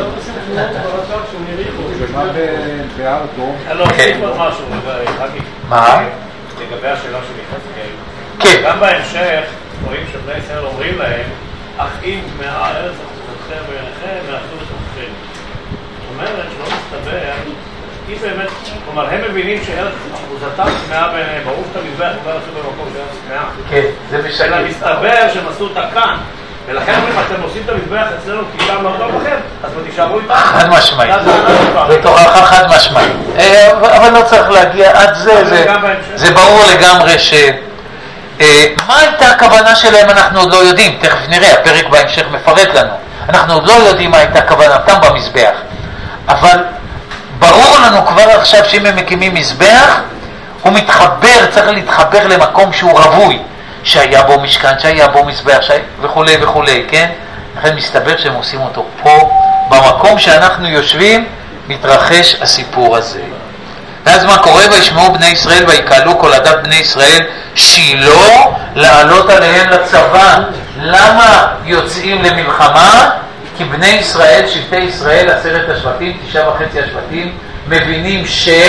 מה? לגבי השאלה שלי, כן. גם בהמשך רואים שבני ישראל אומרים להם, אך אם מהארץ אחוזתכם בעיניכם ואחזו בתוככם. זאת אומרת שלא מסתבר, אם באמת, כלומר הם מבינים שארץ אחוזתם טמאה ביניהם, ברור שאתה מזבח כבר עשו במקום שארץ טמאה. כן, זה משקר. אלא מסתבר שהם עשו אותה כאן. ולכן אומרים, אתם עושים את המזבח אצלנו כי שם לא טוב לכם, אז תישארו איתם. חד משמעית. בתוכחה חד משמעית. אבל לא צריך להגיע עד זה ברור לגמרי מה הייתה הכוונה שלהם אנחנו עוד לא יודעים. תכף נראה, הפרק בהמשך מפרט לנו. אנחנו עוד לא יודעים מה הייתה כוונתם במזבח. אבל ברור לנו כבר עכשיו שאם הם מקימים מזבח, הוא מתחבר, צריך להתחבר למקום שהוא רווי. שהיה בו משכן, שהיה בו מזבח, וכו' וכו', כן? לכן מסתבר שהם עושים אותו פה, במקום שאנחנו יושבים, מתרחש הסיפור הזה. ואז מה קורה? וישמעו בני ישראל ויקהלו כל עדת בני ישראל שילה לעלות עליהם לצבא. למה יוצאים למלחמה? כי בני ישראל, שבטי ישראל, 10 השבטים, 9.5 השבטים, מבינים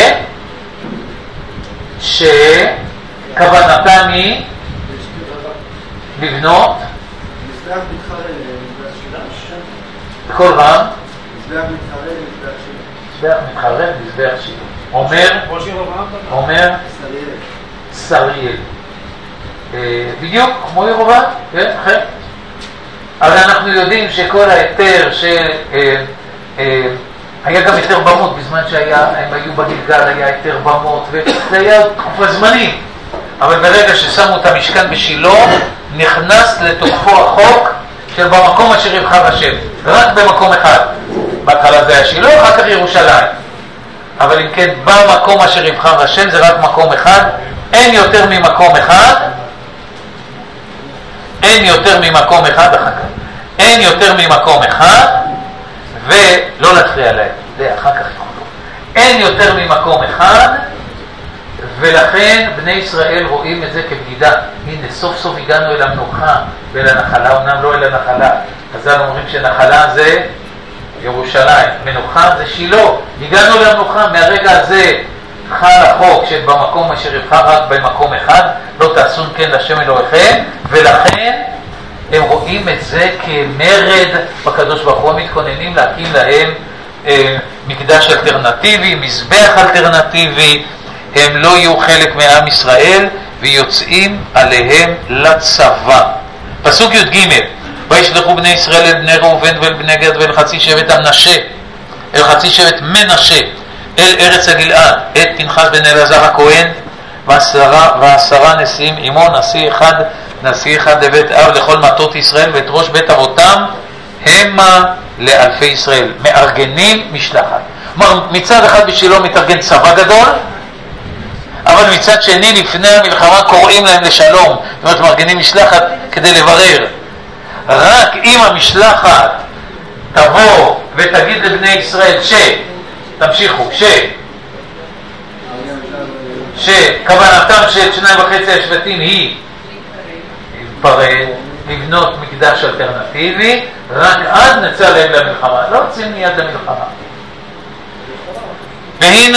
שכוונתם היא לבנות מזבח מתחרה למזבח שילה. בכל רם מזבח מתחרה למזבח שילה. מזבח מתחרה למזבח שילה. אומר שריאל. בדיוק כמו ירובעם, כן? אחר. אבל אנחנו יודעים שכל ההיתר של היה גם יותר במות, בזמן שהם היו בגלגל היה יותר במות, וזה היה תקופה זמנית. אבל ברגע ששמו את המשכן בשילה, נכנס לתוקפו החוק של במקום אשר יבחר השם. רק במקום אחד. בהתחלה זה היה שילה, אחר כך ירושלים. אבל אם כן, במקום אשר יבחר השם זה רק מקום אחד. אין יותר ממקום אחד. אין יותר ממקום אחד אחר כך. אין יותר ממקום אחד. ולא להפריע להם. זה אחר כך יחולו. אין יותר ממקום אחד. ולכן בני ישראל רואים את זה כבגידה. הנה, סוף סוף הגענו אל המנוחה ואל הנחלה, אמנם לא אל הנחלה. חז"ל אומרים שנחלה זה ירושלים, מנוחה זה שילה. הגענו אל המנוחה, מהרגע הזה חל החוק שבמקום אשר יבחר רק במקום אחד, לא תעשון כן לשם אלוהיכם, ולכן הם רואים את זה כמרד בקדוש ברוך הוא, מתכוננים להקים להם מקדש אלטרנטיבי, מזבח אלטרנטיבי. הם לא יהיו חלק מעם ישראל ויוצאים עליהם לצבא. פסוק י"ג: וישלחו בני ישראל אל בני ראובן ואל בני גד ואל חצי שבט המנשה, אל חצי שבט מנשה, אל ארץ הגלעד, את פנחס בן אלעזר הכהן ועשרה נשיאים עמו, נשיא אחד לבית אב לכל מטות ישראל, ואת ראש בית אבותם המה לאלפי ישראל. מארגנים משלחת. מצד אחד בשילה מתארגן צבא גדול, אבל מצד שני לפני המלחמה קוראים להם לשלום. זאת אומרת, מארגנים משלחת כדי לברר. רק אם המשלחת תבוא ותגיד לבני ישראל תמשיכו, שכוונתם של 2.5 השבטים היא להתפרד, לבנות מקדש אלטרנטיבי, רק אז נצא להם למלחמה. לא יוצאים מיד למלחמה. והנה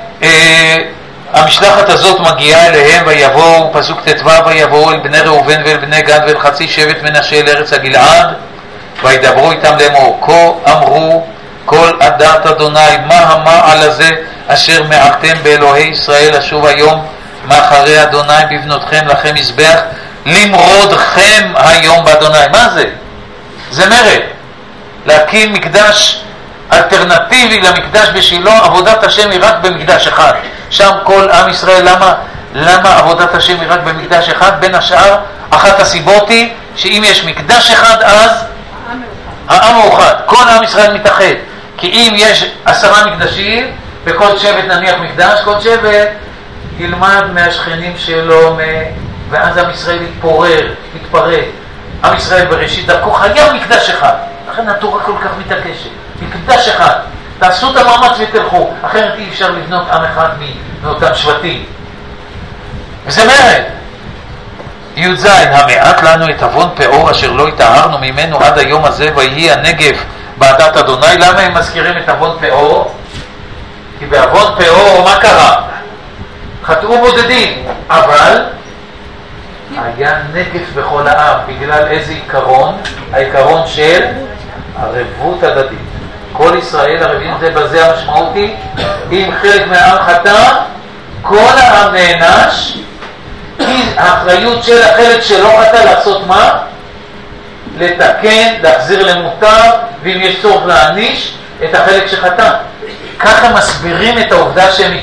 המשלחת הזאת מגיעה אליהם, ויבואו, פסוק ט"ו, ויבואו אל בני ראובן ואל בני גד ואל חצי שבט מנשה אל ארץ הגלעד, וידברו איתם לאמור, כה אמרו כל עדת אדוני, מה המעל הזה אשר מעלתם באלוהי ישראל, אשוב היום מאחרי אדוני בבנותכם לכם מזבח, למרודכם היום באדוני. מה זה? זה מרד. להקים מקדש אלטרנטיבי למקדש בשילה. עבודת השם היא רק במקדש אחד, שם כל עם ישראל. למה עבודת השם היא רק במקדש אחד? בין השאר, אחת הסיבות היא שאם יש מקדש אחד אז העם מאוחד, כל עם ישראל מתאחד. כי אם יש 10 מקדשים וכל שבט נניח מקדש, כל שבט ילמד מהשכנים שלו, ואז עם ישראל יתפרק. עם ישראל בראשית דרכו חייב מקדש אחד, לכן התורה כל כך מתעקשת. מקדש אחד, תעשו את המאמץ ותלכו, אחרת אי אפשר לבנות עם אחד מאותם שבטים. וזה מרד. י"ז: המעט לנו את אבון פאור אשר לא התאהרנו ממנו עד היום הזה, ויהי הנגב בעדת אדוני. למה הם מזכירים את אבון פאור? כי באבון פאור מה קרה? חטאו בודדים, אבל היה נגף בכל העם. בגלל איזה עיקרון? העיקרון של ערבות הדדית. כל ישראל ערבים זה בזה. המשמעות היא, אם חלק מהעם חטא, כל העם נענש, כי האחריות של החלק שלא חטא לעשות מה? לתקן, להחזיר למותר, ואם יש צורך להעניש את החלק שחטא. ככה מסבירים את העובדה שהם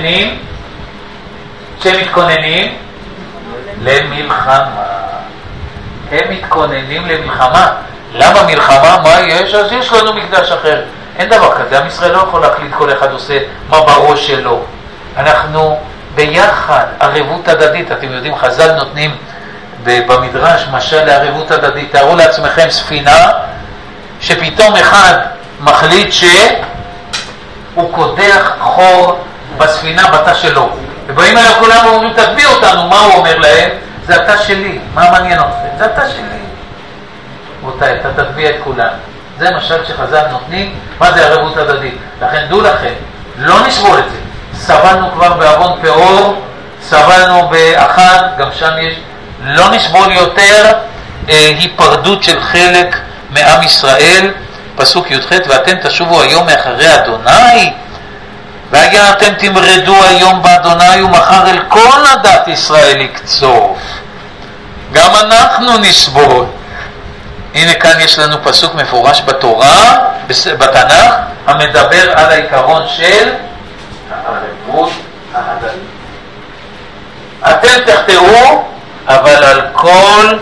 מתכוננים למלחמה. הם מתכוננים למלחמה. למה מלחמה? מה יש? אז יש לנו מקדש אחר. אין דבר כזה. עם ישראל לא יכול להחליט, כל אחד עושה מה בראש שלו. אנחנו ביחד, ערבות הדדית. אתם יודעים, חז"ל נותנים במדרש משל לערבות הדדית. תארו לעצמכם ספינה שפתאום אחד מחליט שהוא קודח חור בספינה בתא שלו, ובאים אליו כולם ואומרים תטביע אותנו. מה הוא אומר להם? זה התא שלי, מה מעניין אתכם? זה התא שלי. אתה תטביע את כולם. זה משל שחז"ל נותנים. מה זה ערבות הדדית? לכן דעו לכם, לא נסבול את זה. סבלנו כבר באבון פאור, סבלנו באחד, גם שם יש. לא נסבול יותר היפרדות של חלק מעם ישראל. פסוק י"ח: ואתם תשובו היום מאחרי אדוני, והיה אתם תמרדו היום באדוני, ומחר אל כל עדת ישראל יקצוף. גם אנחנו נסבול. הנה כאן יש לנו פסוק מפורש בתורה, בתנ"ך, המדבר על העיקרון של הערבות ההדדית. אתם תחתרו, אבל על כל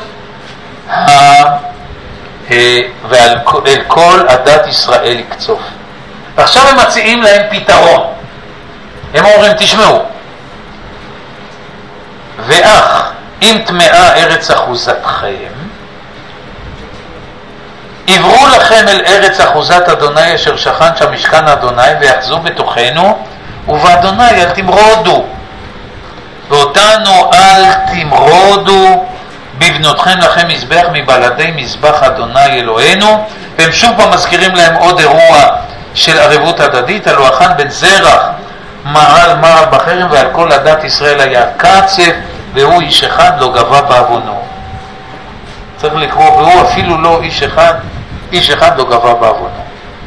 ועל כל עדת ישראל יקצוף. ועכשיו הם מציעים להם פתרון. הם אומרים, תשמעו, ואך אם טמאה ארץ אחוזתכם, עברו לכם אל ארץ אחוזת אדוני אשר שכן שם משכן אדוני, ויחזו בתוכנו, ובאדוני אל תמרודו, ואותנו אל תמרודו, בבנותכם לכם מזבח מבלעדי מזבח אדוני אלוהינו. והם שוב פעם מזכירים להם עוד אירוע של ערבות הדדית. הלוא הכן בן זרח מעל בחרם, ועל כל עדת ישראל היה קצף, והוא איש אחד לא גבה בעוונו. צריך לקרוא, והוא אפילו לא איש אחד לא גבה בעוונו,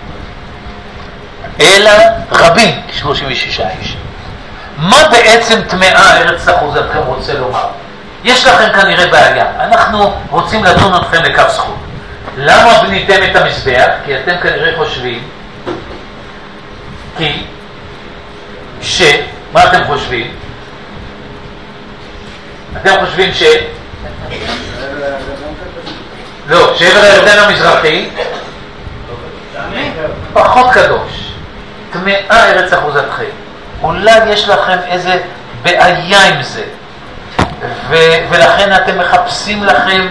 אלא רבים, 36 איש. מה בעצם טמאה ארץ אחוזתכם רוצה לומר? יש לכם כנראה בעיה, אנחנו רוצים לדון אתכם לכף זכות. למה בניתם את המזבח? כי אתם כנראה חושבים מה אתם חושבים? אתם חושבים שעבר הירדן המזרחי פחות קדוש, טמאה ארץ אחוזתכם. אולי יש לכם איזה בעיה עם זה, ולכן אתם מחפשים לכם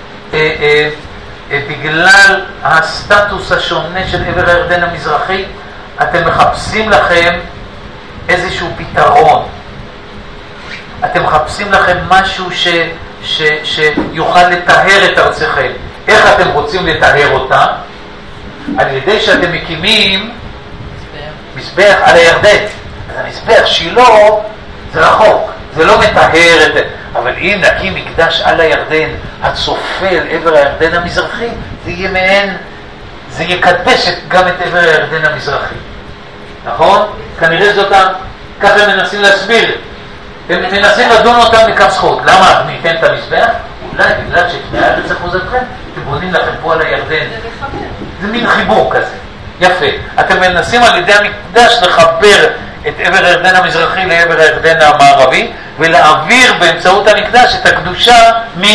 בגלל הסטטוס השונה של עבר הירדן המזרחי, אתם מחפשים לכם איזשהו פתרון. אתם מחפשים לכם משהו שיוכל לטהר את ארצכם. איך אתם רוצים לטהר אותה? על ידי שאתם מקימים מזבח על הירדן. אז המזבח שילה זה רחוק, זה לא מטהר את זה. אבל אם נקים מקדש על הירדן הצופה אל עבר הירדן המזרחי, זה יהיה מעין, זה יקדש גם את עבר הירדן המזרחי. נכון? כנראה ככה הם מנסים להסביר. הם מנסים לדון אותם לכף זכות. למה בניתם את המזבח? אולי בגלל שטמאה ארץ אחוזתכם, אתם בונים לכם פה על הירדן. זה מין חיבור כזה. יפה. אתם מנסים על ידי המקדש לחבר את עבר הירדן המזרחי לעבר הירדן המערבי, ולהעביר באמצעות המקדש את הקדושה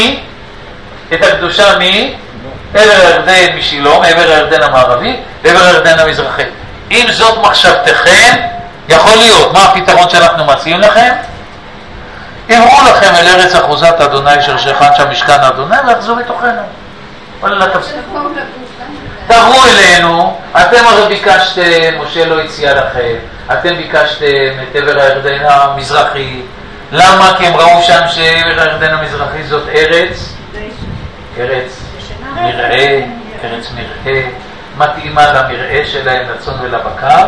מעבר הירדן משילום, מעבר הירדן המערבי, לעבר הירדן המזרחי. אם זאת מחשבתכם, יכול להיות. מה הפתרון שאנחנו מציעים לכם? עברו לכם אל ארץ אחוזת אדוני אשר שכן שם משכן אדוני, ויחזו בתוכנו. תבואו אלינו. אתם הרי ביקשתם, משה לא הציע לכם, אתם ביקשתם את עבר הירדן המזרחי. למה? כי הם ראו שם שעבר הירדן המזרחי זאת ארץ מרעה, מתאימה למרעה שלהם, לצאן ולבקר.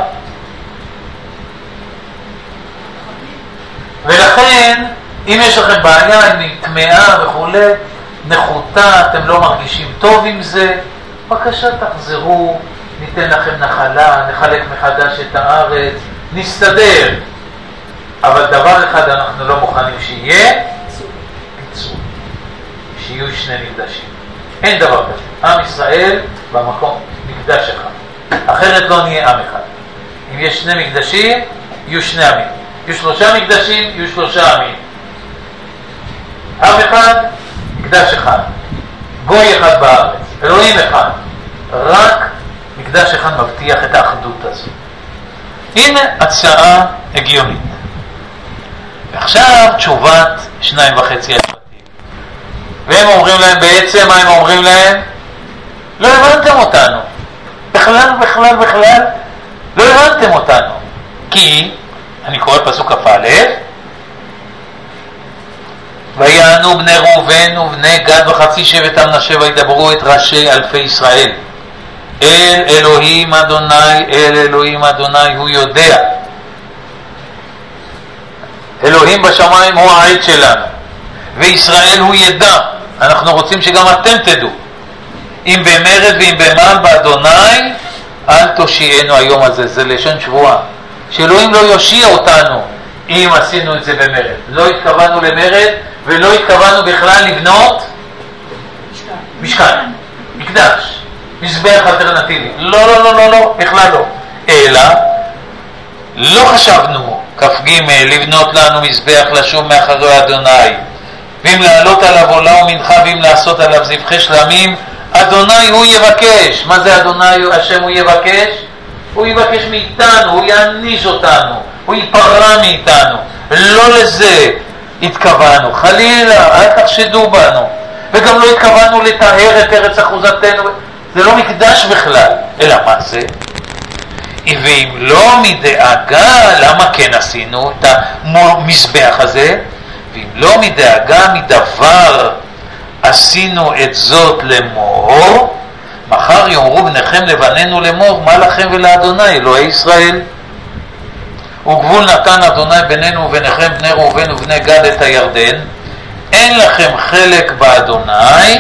ולכן אם יש לכם בעיה עם טמאה וכו', נחותה, אתם לא מרגישים טוב עם זה, בבקשה תחזרו, ניתן לכם נחלה, נחלק מחדש את הארץ, נסתדר. אבל דבר אחד אנחנו לא מוכנים שיהיה פיצול, שיהיו שני מקדשים. אין דבר כזה. עם ישראל במקום מקדש אחד, אחרת לא נהיה עם אחד. אם יש שני מקדשים, יהיו שני עמים. יהיו 3 מקדשים, יהיו 3 עמים. עם אחד, מקדש אחד, גוי אחד בארץ, אלוהים אחד. רק מקדש אחד מבטיח את האחדות הזו. הנה הצעה הגיונית. ועכשיו תשובת 2.5 השבטים. והם אומרים להם, בעצם מה הם אומרים להם? לא הבנתם אותנו. בכלל לא הבנתם אותנו. כי אני קורא פסוק כ"א, ויענו בני ראובן ובני גד וחצי שבט מנשה וידברו את ראשי אלפי ישראל. אל אלוהים אדוני הוא יודע. אלוהים בשמיים הוא העד שלנו, וישראל הוא ידע. אנחנו רוצים שגם אתם תדעו. אם במרד ואם במעל באדוני אל תושיענו היום הזה. זה לשון שבועה, שאלוהים לא יושיע אותנו אם עשינו את זה במרד. לא התכוונו למרד ולא התכוונו בכלל לבנות משכן. מקדש, מזבח אלטרנטיבי. לא, לא, לא, לא, לא, בכלל לא. אלא, לא חשבנו, כ"ג, לבנות לנו מזבח לשוב מאחרי אדוני, ואם לעלות עליו עולה ומנחה, ואם לעשות עליו זבחי שלמים, אדוני הוא יבקש. מה זה אדוני השם הוא יבקש? הוא יבקש מאיתנו, הוא יעניש אותנו, הוא ייפרע מאיתנו. לא לזה התכוונו, חלילה, אל תחשדו בנו. וגם לא התכוונו לטהר את ארץ אחוזתנו, זה לא מקדש בכלל. אלא מה זה? ואם לא מדאגה, למה כן עשינו את המזבח הזה? ואם לא מדאגה מדבר עשינו את זאת לאמור, מחר יאמרו בניכם לבנינו לאמור, מה לכם ולאדוני אלוהי ישראל? וגבול נתן אדוני בינינו וביניכם בני ראובן ובני גד את הירדן, אין לכם חלק באדוני,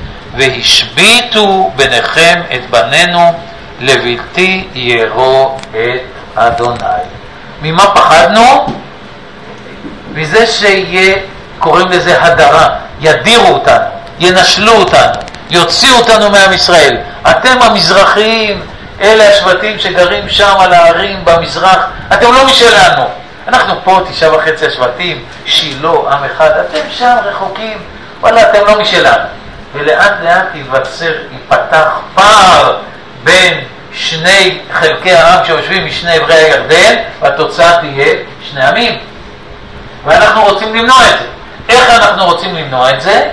והשביתו ביניכם את בנינו לבלתי יראו את אדוני. ממה פחדנו? מזה שיהיה, קוראים לזה הדרה, ידירו אותנו, ינשלו אותנו, יוציאו אותנו מעם ישראל. אתם המזרחיים, אלה השבטים שגרים שם על הערים במזרח, אתם לא משלנו. אנחנו פה 9.5 השבטים, שילה, עם אחד, אתם שם רחוקים, וואלה, אתם לא משלנו. ולאט לאט ייפתח פער בין שני חלקי העם שיושבים משני עברי הירדן, והתוצאה תהיה שני עמים. ואנחנו רוצים למנוע את זה. איך אנחנו רוצים למנוע את זה?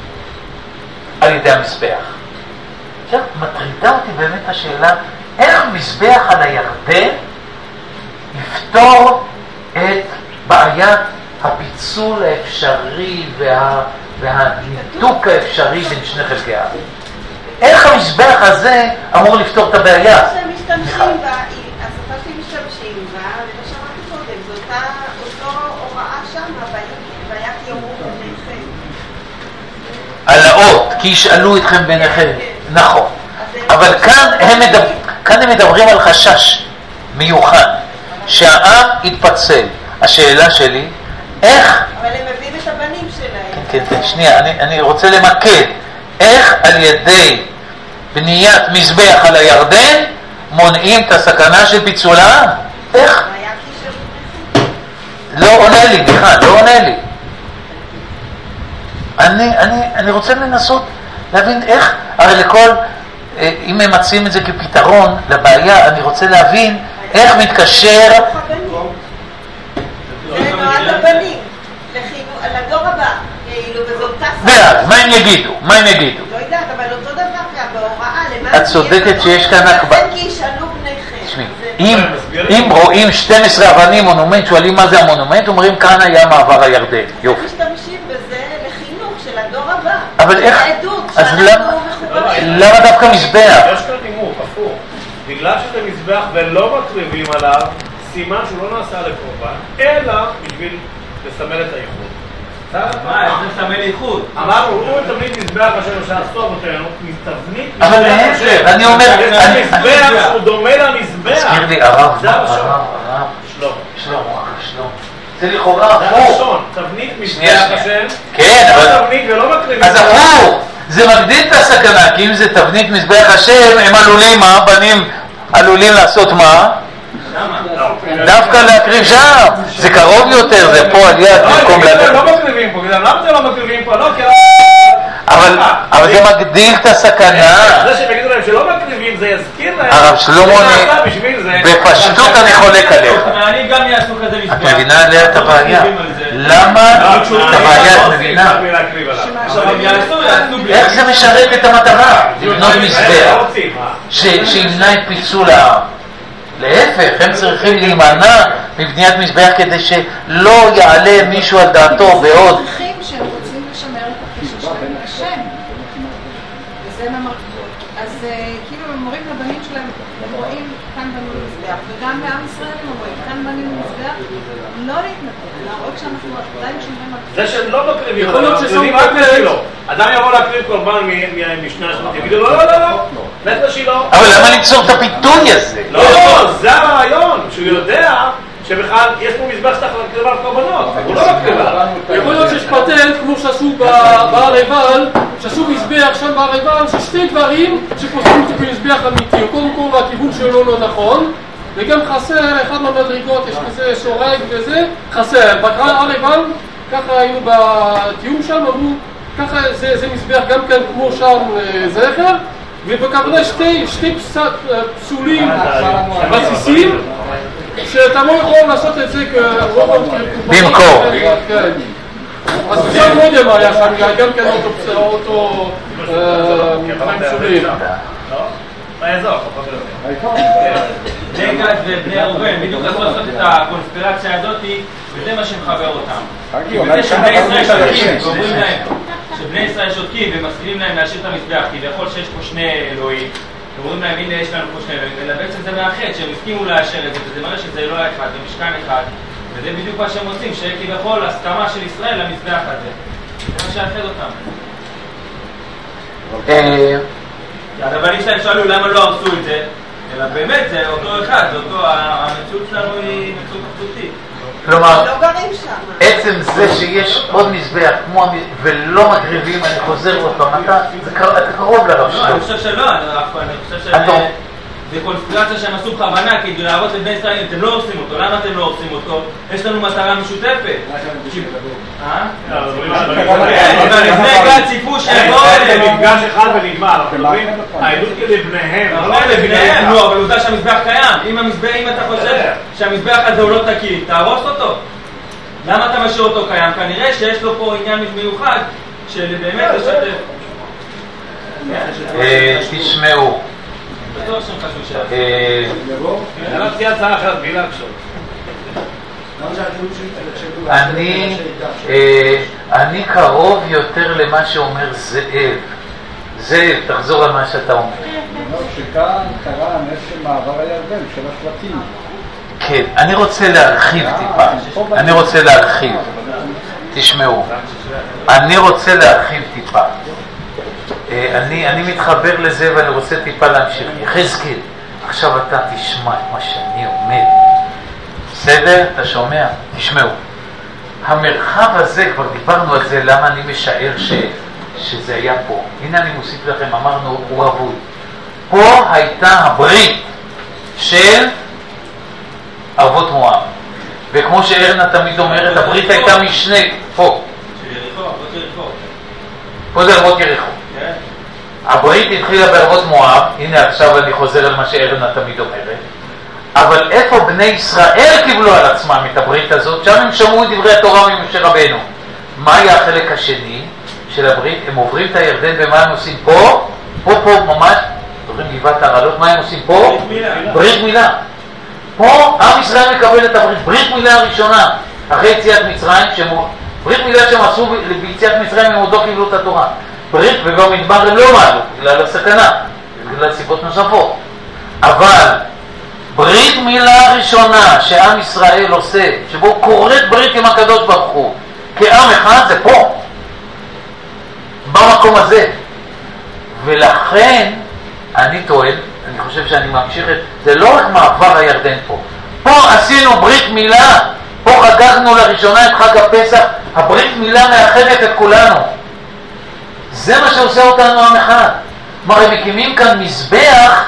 על ידי המזבח. עכשיו, מטרידה אותי באמת השאלה, איך מזבח על הירדן יפתור את בעיית הפיצול האפשרי והניתוק האפשרי בין שני חלקי העם? איך המזבח הזה אמור לפתור את הבעיה? השפה שהם משתמשים בה, ולא שמעתי קודם, זו אותה הוראה שם, והיה יאמרו ביניכם. על האות, כי ישאלו אתכם ביניכם. נכון. אבל כאן הם מדברים על חשש מיוחד, שהעם יתפצל. השאלה שלי, איך... אבל הם מביאים את הבנים שלהם. כן, שנייה, אני רוצה למקד. איך על ידי בניית מזבח על הירדן מונעים את הסכנה של פיצול העם? איך? לא עונה לי, בכלל, לא עונה לי. אני רוצה לנסות להבין איך, הרי לכל, אם הם מציעים את זה כפתרון לבעיה, אני רוצה להבין איך מתקשר... זה נועד הבנים, לדור הבא, ואז, מה הם יגידו? מה הם יגידו? לא יודעת, אבל אותו דבר כאן, בהוראה, את צודקת שיש כאן הקבע. לכן כי ישאלו בניכם. אם רואים 12 אבנים מונומנט, שואלים מה זה המונומנט, אומרים כאן היה מעבר הירדן. יופי. משתמשים בזה לחינוך של הדור הבא. אבל איך? אז למה דווקא מזבח? יש כאן נימוק, הפוך. בגלל שזה מזבח ולא מקריבים עליו, סימן שהוא לא נעשה לקורבן, אלא בשביל לסמל את הייחוד. מה, איך לסמל ייחוד? אמרנו, הוא תבנית מזבח אשר שעשו אבותינו, מתבנית אבל להפך, אני אומר... המזבח הוא דומה למזבח. תזכיר לי, הרב, שלום. זה לכאורה זה הפוך. הראשון, תבנית מזבח השם, כן, אבל... תבנית ולא מקריבים. אז הפוך, זה מגדיל את הסכנה, כי אם זה תבנית מזבח השם, הם עלולים, מה? בנים עלולים לעשות מה? דווקא להקריב שם, זה קרוב יותר, זה פה על יד במקום להקריב. לא מקריבים פה, למה זה לא מקריבים פה? לא, כי... אבל זה מגדיל את הסכנה. זה שהם יגידו להם שלא מקריבים, זה יזכיר להם. הרב שלמה, בפשטות אני חולק עליך. אני גם יעשו כזה מזבח. את מבינה עליה את הבעיה? למה את הבעיה את מבינה? איך זה משרת את המטרה? לבנות מזבח שימנע את פיצול העם. להפך, הם צריכים להימנע מבניית מזבח כדי שלא יעלה מישהו על דעתו ועוד. הם צריכים שהם רוצים לשמר את הקשר שלהם לשם. וזה ממרכבות. אז כאילו הם אומרים לבנים שלהם, הם רואים כאן בנים מזבח, וגם מעם ישראל הם רואים כאן בנים מזבח, לא להתנתק, להראות שאנחנו עדיין שומרים על... זה שהם לא מקריבים, מקריבים רק לשילה. אדם יבוא להקריב קורבן משנה השמות, יגידו לו, לא, לך לשילה. אבל למה ליצור את הפיתוי הזה? לא, זה הרעיון, שהוא יודע שבכלל יש פה מזבח שאתה להקריב קורבנות, הוא לא מקריבה. יכול להיות שיש פטנט, כמו שעשו בהר עיבל, שעשו מזבח שם בהר עיבל, ששתי דברים שפוסקים אותו כמזבח אמיתי. קודם כל, הכיוון שלו לא נכון, וגם חסר אחד מהמדרגות, יש כזה שורג וזה, חסר. בהר עיבל, ככה היינו בתיאום שם, אמרו, ככה זה מזבח גם כן כמו שם זכר, ובכוונה שתי פסולים בסיסים, שאתה לא יכול לעשות את זה במקור. אז אפשר מאוד ימה היה שם, גם כן אותו פסולים. מה יעזור? בני גד ובני ראובן בדיוק רצו לעשות את הקונספירציה הזאת, וזה מה שמחבר אותם. וזה שבני ישראל שותקים, ואומרים להם שבני ישראל שותקים ומסכימים להם להשאיר את המזבח, כי ויכול שיש פה שני אלוהים, ואומרים להם הנה יש לנו פה שני אלוהים, אלא בעצם זה מאחד שהם הסכימו לאשר את זה, וזה מראה שזה אלוה אחד ומשכן אחד, וזה בדיוק מה שהם רוצים, שיהיה כביכול הסכמה של ישראל למזבח הזה. זה מה שיאחד אותם. הרבנים שלהם שאלו למה לא הרסו את זה, אלא באמת זה אותו אחד, המציאות שלנו היא מציאות אחדותית. כלומר, לא גרים שם. עצם זה שיש עוד מזבח ולא מקריבים, אני חוזר עוד פעם, אתה קרוב לרב שלו. אני חושב שלא, אני חושב שזה קונספירציה שהם עשו בכוונה כדי להראות לבני ישראל, אתם לא עושים אותו, למה אתם לא עושים אותו? יש לנו מטרה משותפת. אבל לפני גד ציפו שהם לא אלה. מפגש אחד ונגמר, העדות לבניהם. לבניהם, לא, אבל עובדה שהמזבח קיים. אם אתה חושב שהמזבח הזה הוא לא תקין, תהרוס אותו. למה אתה משאיר אותו קיים? כנראה שיש לו פה עניין מיוחד של באמת לשתף. תשמעו, בטוח שהם חשבו אני לא תהיה הצעה אחרת, בלי להקשות. אני קרוב יותר למה שאומר זאב. זאב, תחזור על מה שאתה אומר. שכאן קרה הנס של מעבר הירדן, של השבטים. כן, אני רוצה להרחיב טיפה. תשמעו, אני רוצה להרחיב טיפה. אני מתחבר לזה ואני רוצה טיפה להמשיך. יחזקאל, עכשיו אתה תשמע את מה שאני אומר. בסדר? אתה שומע? תשמעו. המרחב הזה, כבר דיברנו על זה, למה אני משער שזה היה פה. הנה אני מוסיף לכם, אמרנו, הוא רבוי. פה הייתה הברית של ערבות מואב. וכמו שארנה תמיד אומרת, הברית הייתה משנה. פה. פה זה ערבות יריחו. הברית התחילה בערבות מואב, הנה עכשיו אני חוזר על מה שארנה תמיד אומרת, אבל איפה בני ישראל קיבלו על עצמם את הברית הזאת? שם הם שמעו את דברי התורה ממשה רבנו. מה היה החלק השני של הברית? הם עוברים את הירדן ומה הם עושים פה? פה ממש, עוברים גבעת הרעלות, מה הם עושים פה? ברית מילה. פה עם ישראל מקבל את הברית, ברית מילה הראשונה, אחרי יציאת מצרים, ברית מילה שהם עשו ביציאת מצרים הם עוד לא קיבלו את התורה. ברית ובמדבר הם לא מעלו, בגלל הסכנה, בגלל סיבות נוספות. אבל ברית מילה הראשונה שעם ישראל עושה, שבו הוא כורת ברית עם הקדוש ברוך הוא, כעם אחד, זה פה, במקום הזה. ולכן אני טוען, אני חושב שאני ממשיך את זה, לא רק מעבר הירדן פה. פה עשינו ברית מילה, פה חגגנו לראשונה את חג הפסח, הברית מילה מאחדת את כולנו. זה מה שעושה אותנו עם אחד. כלומר, הם מקימים כאן מזבח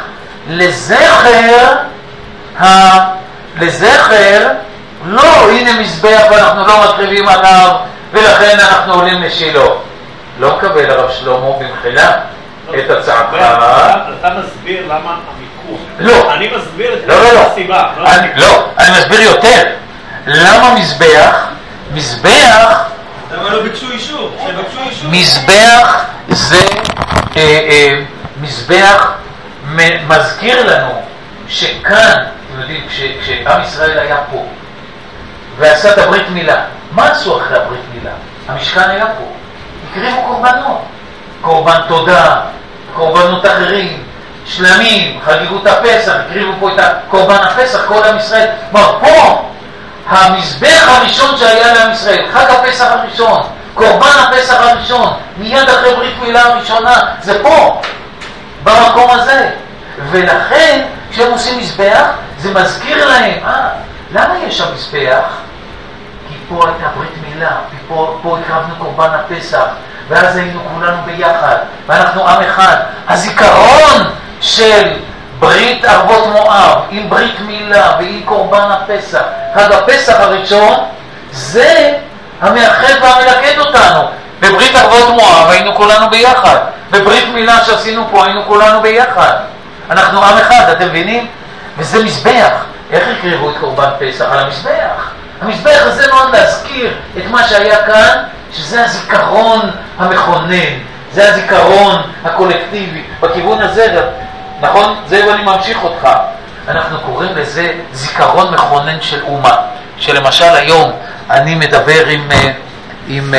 לזכר, לא, הנה מזבח ואנחנו לא מקריבים עליו, ולכן אנחנו עולים לשילה. לא מקבל הרב שלמה במחילה את הצעתך. אתה מסביר למה המיקום. לא. אני מסביר את הסיבה. לא, אני מסביר יותר. למה מזבח, למה לא ביקשו אישור? מזבח זה, מזבח מזכיר לנו שכאן, אתם יודעים, כשעם ישראל היה פה ועשה את הברית מילה, מה עשו אחרי הברית מילה? המשכן היה פה, הקריבו קורבנות, קורבן תודה, קורבנות אחרים, שלמים, חגיגות הפסח, הקריבו פה את קורבן הפסח, כל עם ישראל. כלומר, פה המזבח הראשון שהיה לעם ישראל, חג הפסח הראשון, קורבן הפסח הראשון, מיד אחרי ברית מילה הראשונה, זה פה, במקום הזה. ולכן כשהם עושים מזבח זה מזכיר להם, למה יש שם מזבח? כי פה הייתה ברית מילה, פה הקרבנו קורבן הפסח, ואז היינו כולנו ביחד, ואנחנו עם אחד. הזיכרון של ברית ערבות מואב, עם ברית מילה ועם קורבן הפסח, חג הפסח הראשון, זה המאחד והמלכד אותנו. בברית ערבות מואב היינו כולנו ביחד, בברית מילה שעשינו פה היינו כולנו ביחד. אנחנו עם אחד, אתם מבינים? וזה מזבח. איך הקריבו את קורבן פסח? על המזבח. המזבח הזה נועד להזכיר את מה שהיה כאן, שזה הזיכרון המכונן, זה הזיכרון הקולקטיבי. בכיוון הזה, נכון? זהו, אני ממשיך אותך. אנחנו קוראים לזה זיכרון מכונן של אומה. שלמשל היום אני מדבר עם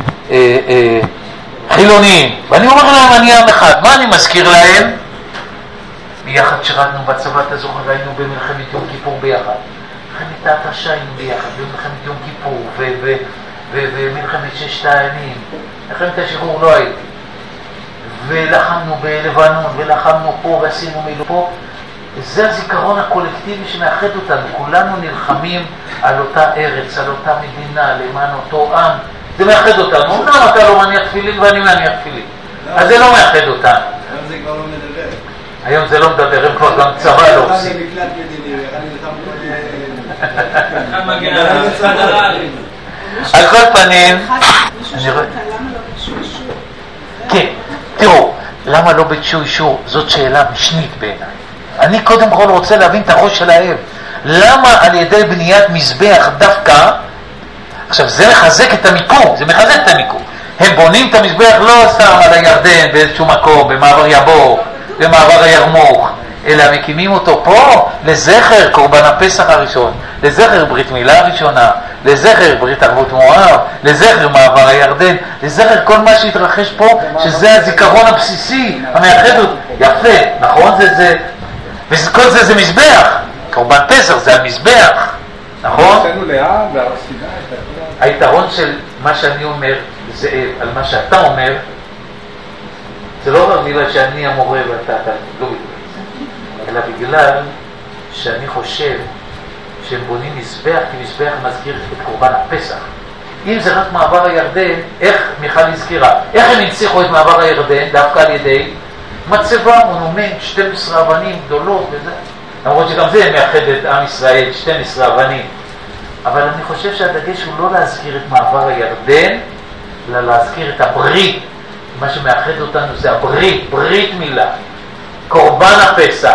חילונים, ואני אומר להם אני עם אחד. מה אני מזכיר להם? ביחד שירתנו בצבא, אתה זוכר, היינו במלחמת יום כיפור ביחד. מלחמת ההתשה היינו ביחד, במלחמת יום כיפור, ומלחמת ששת הימים. מלחמת השחרור לא הייתי. ולחמנו בלבנון, ולחמנו פה, ועשינו מילו פה. זה הזיכרון הקולקטיבי שמאחד אותנו. כולנו נלחמים על אותה ארץ, על אותה מדינה, למען אותו עם. זה מאחד אותנו. אומנם אתה לא מניח תפילין ואני מניח תפילין. אז זה לא מאחד אותנו. היום זה כבר לא מדבר. היום זה לא מדבר, הם כבר גם צבא לא עושים. זה מקלט מדיני, על כל פנים, כן, תראו, למה לא ביקשו אישור? זאת שאלה משנית בעיניי. אני קודם כל רוצה להבין את הראש שלהם. למה על ידי בניית מזבח דווקא, עכשיו זה מחזק את המיקום, זה מחזק את המיקום. הם בונים את המזבח לא סתם על הירדן באיזשהו מקום, במעבר יבור, במעבר הירמוך, אלא מקימים אותו פה לזכר קורבן הפסח הראשון, לזכר ברית מילה הראשונה, לזכר ברית ערבות מואב, לזכר מעבר הירדן, לזכר כל מה שהתרחש פה, שזה הזיכרון הבסיסי, המאחד. יפה, נכון? וכל זה זה מזבח, קורבן פסח זה המזבח, נכון? היתרון של מה שאני אומר, זאב, על מה שאתה אומר, זה לא רק בגלל שאני המורה ואתה, לא בגלל זה, אלא בגלל שאני חושב שהם בונים מזבח, כי מזבח מזכיר את קורבן הפסח. אם זה רק מעבר הירדן, איך מיכל הזכירה? איך הם הנציחו את מעבר הירדן? דווקא על ידי מצבה, מונומנט, 12 אבנים גדולות וזה. למרות שגם זה מאחד את עם ישראל, 12 אבנים. אבל אני חושב שהדגש הוא לא להזכיר את מעבר הירדן, אלא להזכיר את הברית. מה שמאחד אותנו זה הברית, ברית מילה, קורבן הפסח,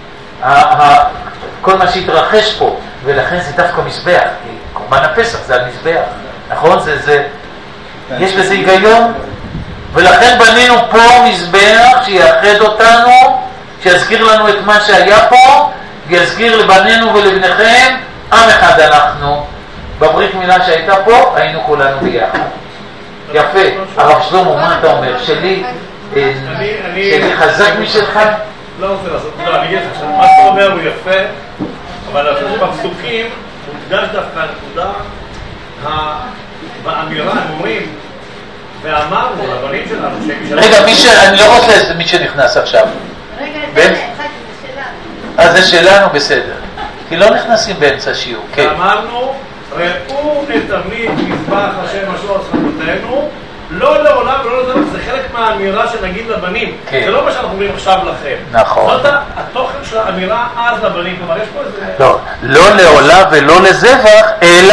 כל מה שהתרחש פה, ולכן זה דווקא מזבח, כי קורבן הפסח זה המזבח, נכון? יש בזה היגיון, ולכן בנינו פה מזבח שיאחד אותנו, שיזכיר לנו את מה שהיה פה, ויזכיר לבנינו ולבניכם, עם אחד אנחנו, בברית מילה שהייתה פה, היינו כולנו ביחד. יפה, הרב שלמה, מה אתה אומר? שלי חזק משלך? לא רוצה לעשות, אני אגיד לך, מה שאתה אומר הוא יפה, אבל בפסוקים מודגש דווקא הנקודה, באמירה הם אומרים, ואמרנו לבנים שלנו, רגע, אני לא רוצה מי שנכנס עכשיו. רגע, זה שלנו. אז זה שלנו בסדר, כי לא נכנסים באמצע שיעור. ואמרנו, ראו תמיד מזבח השם אשר זכרותנו, לא לעולם ולא לזמן, זה חלק מהאמירה שנגיד לבנים. זה לא מה שאנחנו אומרים עכשיו לכם. נכון. זאת התוכן של האמירה אז לבנים. כלומר, יש פה איזה... לא לעולם ולא לזבח, אלא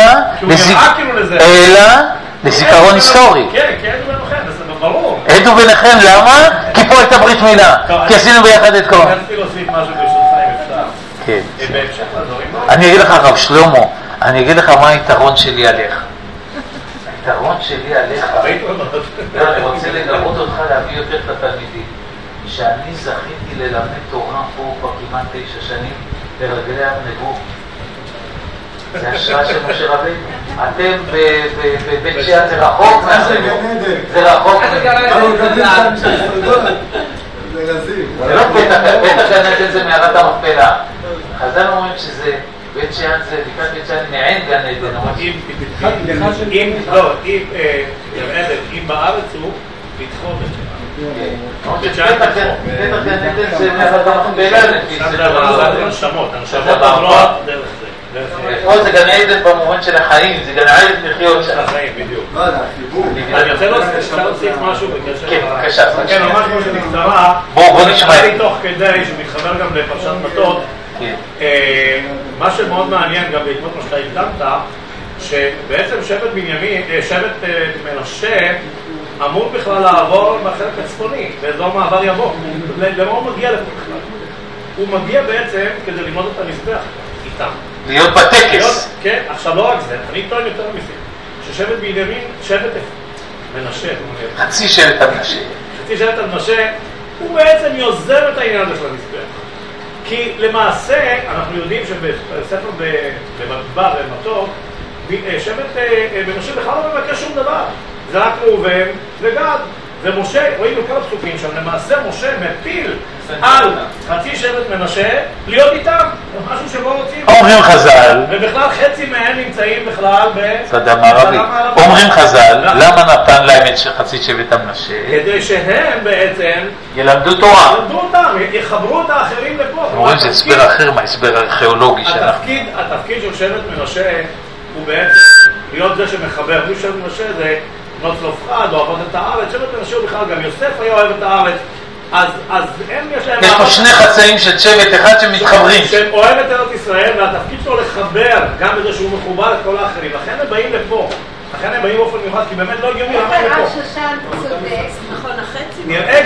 לזיכרון היסטורי. כן, כי עדו ביניכם, זה ברור. עדו ביניכם, למה? כי פה הייתה ברית מילה. כי עשינו ביחד את כל. אני רציתי להוסיף משהו ברשותך אם אפשר. כן. בהמשך לדברים. אני אגיד לך, הרב שלמה, אני אגיד לך מה היתרון שלי עליך. היתרון שלי עליך, אני רוצה לגרות אותך להביא יותר את התלמידים, שאני זכיתי ללמד תורה פה כבר כמעט 9 שנים ברגלי אבנגור. זה השראה של משה רבינו. אתם בבית שאן זה רחוק מהאבנגור. זה רחוק זה לא פתח גן עדן, זה מערת המכפלה. חז"ל אומרים שזה בית שאן זה, בקעת בית שאן מעין גן עדן. אם בארץ הוא פתחו בית שאן. פתח גן עדן זה מערת המכפלה. הנשמות עברות דרך זה. פה זה גן עדן במובן של החיים, זה גן עדן לחיות של החיים, בדיוק. לא, זה החיבור. אני רוצה להוסיף משהו בקשר. כן, בבקשה. כן, ממש כמו שבקצרה. בוא נשמע. אני תוך כדי שמתחבר גם לפרשת מטות. מה שמאוד מעניין גם בעקבות מה שאתה הקדמת, שבעצם שבט מנשה אמור בכלל לעבור בחלק הצפוני, באזור מעבר יבוק. למה הוא מגיע לפה בכלל? הוא מגיע בעצם כדי ללמוד את המזבח איתם. להיות בטקס. כן, עכשיו לא רק זה, אני טוען יותר מזה, ששבט בנימין, שבט מנשה, חצי שבט המנשה. חצי שבט המנשה, הוא בעצם יוזם את העניין הזה של המזבח. כי למעשה, אנחנו יודעים שבספר במדבר, במתוק, שבט מנשה בכלל לא מבקש שום דבר. זה רק ראובן וגד. ומשה, רואים בכל הפסוקים שם, למעשה משה מפיל על חצי שבט מנשה להיות איתם, זה משהו שלא רוצים. אומרים חז"ל, ובכלל חצי מהם נמצאים בכלל בצד מערבי. אומרים חז"ל, למה נתן להם את חצי שבט המנשה? כדי שהם בעצם ילמדו תורה. ילמדו אותם, יחברו את האחרים לפה. אומרים זה הסבר אחר מההסבר הארכיאולוגי שאנחנו. התפקיד של שבט מנשה הוא בעצם להיות זה שמחבר. מי שבט מנשה זה בנות צלופחד, אוהבות את הארץ, שבט מנשה הוא בכלל, גם יוסף היה אוהב את הארץ, אז הם יש להם... יש פה שני חצאים של שבט אחד שמתחברים. שאוהב את ארץ ישראל, והתפקיד שלו לחבר גם בזה שהוא מחובר את כל האחרים. לכן הם באים לפה, לכן הם באים באופן מיוחד, כי באמת לא הגיוני למה הם לפה. נכון, החצי. נראה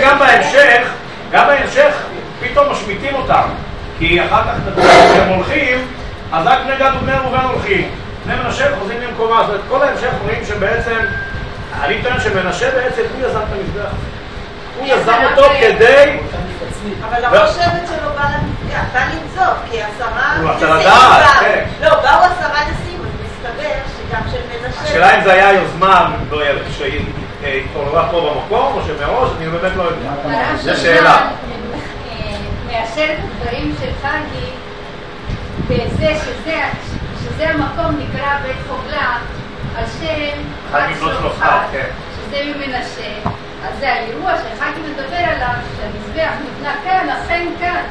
גם בהמשך, פתאום משמיטים אותם, כי אחר כך כשהם הולכים, אז רק בני גד ובני ראובן הולכים. בני מנשה חוזרים למקומה, זאת אומרת, כל ההמשך רואים שבעצם, אני טוען שמנשה בעצם הוא יזם את המזבח. הוא יזם אותו כדי... אבל לא חושבת שלא בא למזבח, בא לנזוף, כי 10 הוא רצה לדעת, כן. לא, באו 10 נסים, אז מסתבר שגם של מנשה... השאלה אם זה היה יוזמה שהיא התעוררה פה במקום, או שמראש, אני באמת לא יודע. זו שאלה. מאשר את הדברים של חגי, בזה שזה המקום נקרא בית חוגלה, על שם חגי בנות צלופחד, שזה ממנשה. אז זה האירוע שחגי מדבר עליו, שהמזבח נבנה כאן, אכן כאן.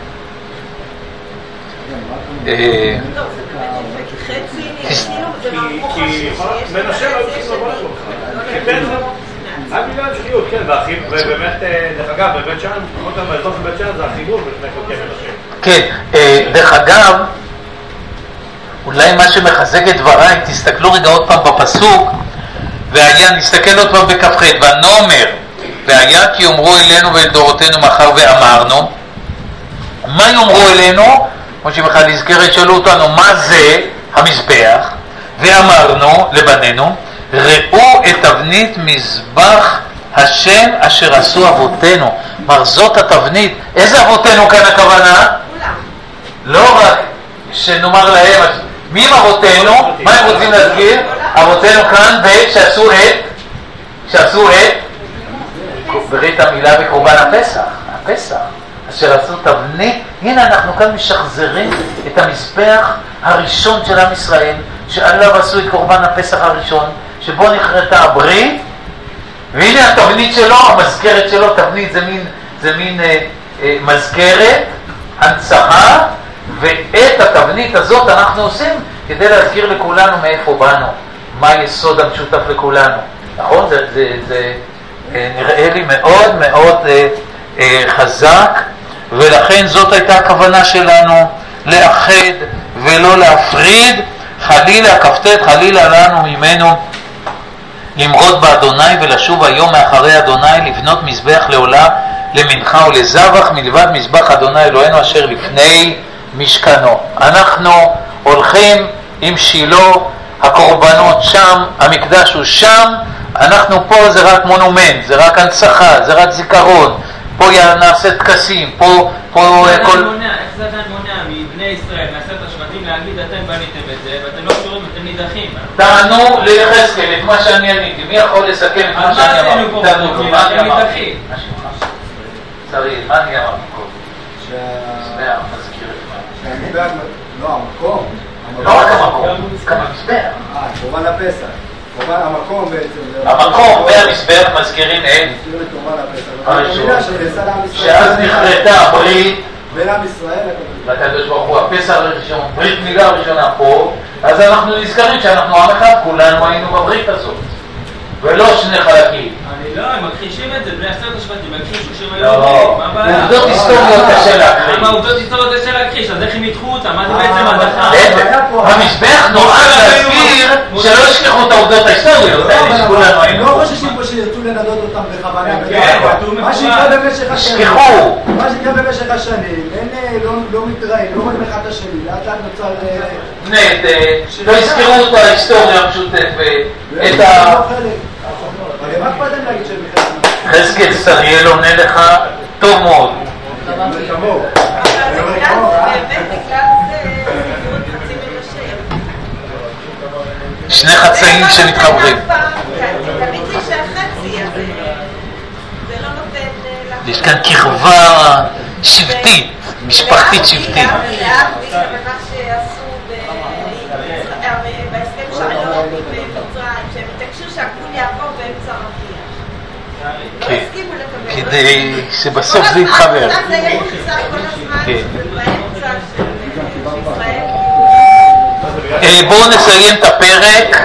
לא, זה באמת חצי, זה כי מנשה לא יוצאים לבוא שלך. רק בגלל שחיות, כן, ובאמת, דרך אגב, בבית שאן, לפחות באזור של בית שאן, זה החיבור בשני חוקי מנשה. כן, דרך אגב, אולי מה שמחזק את דבריי, תסתכלו רגע עוד פעם בפסוק, והיה, נסתכל עוד פעם בכ"ח, ונאמר, והיה כי יאמרו אלינו ואל דורותינו מחר ואמרנו, מה יאמרו אלינו? כמו שבכלל נזכרת, שאלו אותנו, מה זה המזבח? ואמרנו לבנינו, ראו את תבנית מזבח השם אשר עשו אבותינו. כלומר, זאת התבנית. איזה אבותינו כאן הכוונה? לא רק שנאמר להם, מי הם אבותינו? מה הם רוצים להזכיר? אבותינו כאן שעשו את ברית המילה בקורבן הפסח, אשר עשו תבנית. הנה אנחנו כאן משחזרים את המזבח הראשון של עם ישראל, שעליו עשו את קורבן הפסח הראשון, שבו נחרטה הברית, והנה התבנית שלו, המזכרת שלו. תבנית זה מין מזכרת, הנצחה, ואת התבנית הזאת אנחנו עושים כדי להזכיר לכולנו מאיפה באנו, מה היסוד המשותף לכולנו. נכון? זה נראה לי מאוד מאוד חזק, ולכן זאת הייתה הכוונה שלנו, לאחד ולא להפריד. חלילה כ"ט, חלילה לנו ממנו למרוד באדוני ולשוב היום מאחרי אדוני, לבנות מזבח לעולה למנחה ולזבח מלבד מזבח אדוני אלוהינו אשר לפני משכנו. אנחנו הולכים עם שילה, הקורבנות שם, המקדש הוא שם, אנחנו פה זה רק מונומנט, זה רק הנצחה, זה רק זיכרון. פה נעשה תקסים, פה איך זה עדיין מונע מבני ישראל, מעשרת השבטים, להגיד אתם בניתם את זה ואתם לא קשורים, אתם נידחים. תענו ליחזקאל את מה שאני עניתי. מי יכול לסכם את מה שאני אמרתי? תענו, מה אני אמרתי? צריך, מה אני אמרתי קודם? מזכיר את מה? לא, המקום. לא רק המקום, גם המזבח. קורבן הפסח. המקום בעצם. המקום והמזבח מזכירים את הראשון. שאז נחרטה הברית בין עם ישראל והקדוש ברוך הוא, הפסח הראשון, ברית מילה הראשונה פה, אז אנחנו נזכרים שאנחנו עם אחד, כולנו היינו בברית הזאת, ולא שני חלקים. לא, הם מכחישים את זה, בני 10 השבטים מכחישו שהם היו לא, עבריים, מה הבעיה? עובדות היסטוריות קשה להכחיש. למה עובדות היסטוריות קשה להכחיש? אז איך הם ידחו אותם? מה זה בעצם הדחה? המזבח נועד להזכיר שלא ישכחו את העובדות ההיסטוריות. לא חוששים פה שירצו לנדות אותם בכוונה. מה שיקרה במשך השנים, לא מתראים, לא רואים אחד השני, לאט לאט נוצר... לא יזכרו את ההיסטוריה המשותפת, את ה... אבל מה קודם להגיד שהם בכלל? חזקאל סריאל עונה לך טוב מאוד. אבל באמת בגלל זה סיפור חצי מנשה. שני חצאים שמתחברים. תמיד יש חצי, אז זה לא נותן... יש כאן קרבה שבטית, משפחתית שבטית. להבדיל במה שעשו בהסכם שריון במצרים, שהם התעקשו שהגבול יעבור באמצע רפיח. לא הסכימו לקבל. כדי שבסוף זה יתחבר. אז זה היה מחיסה כל הזמן באמצע של ישראל. בואו נסיים את הפרק.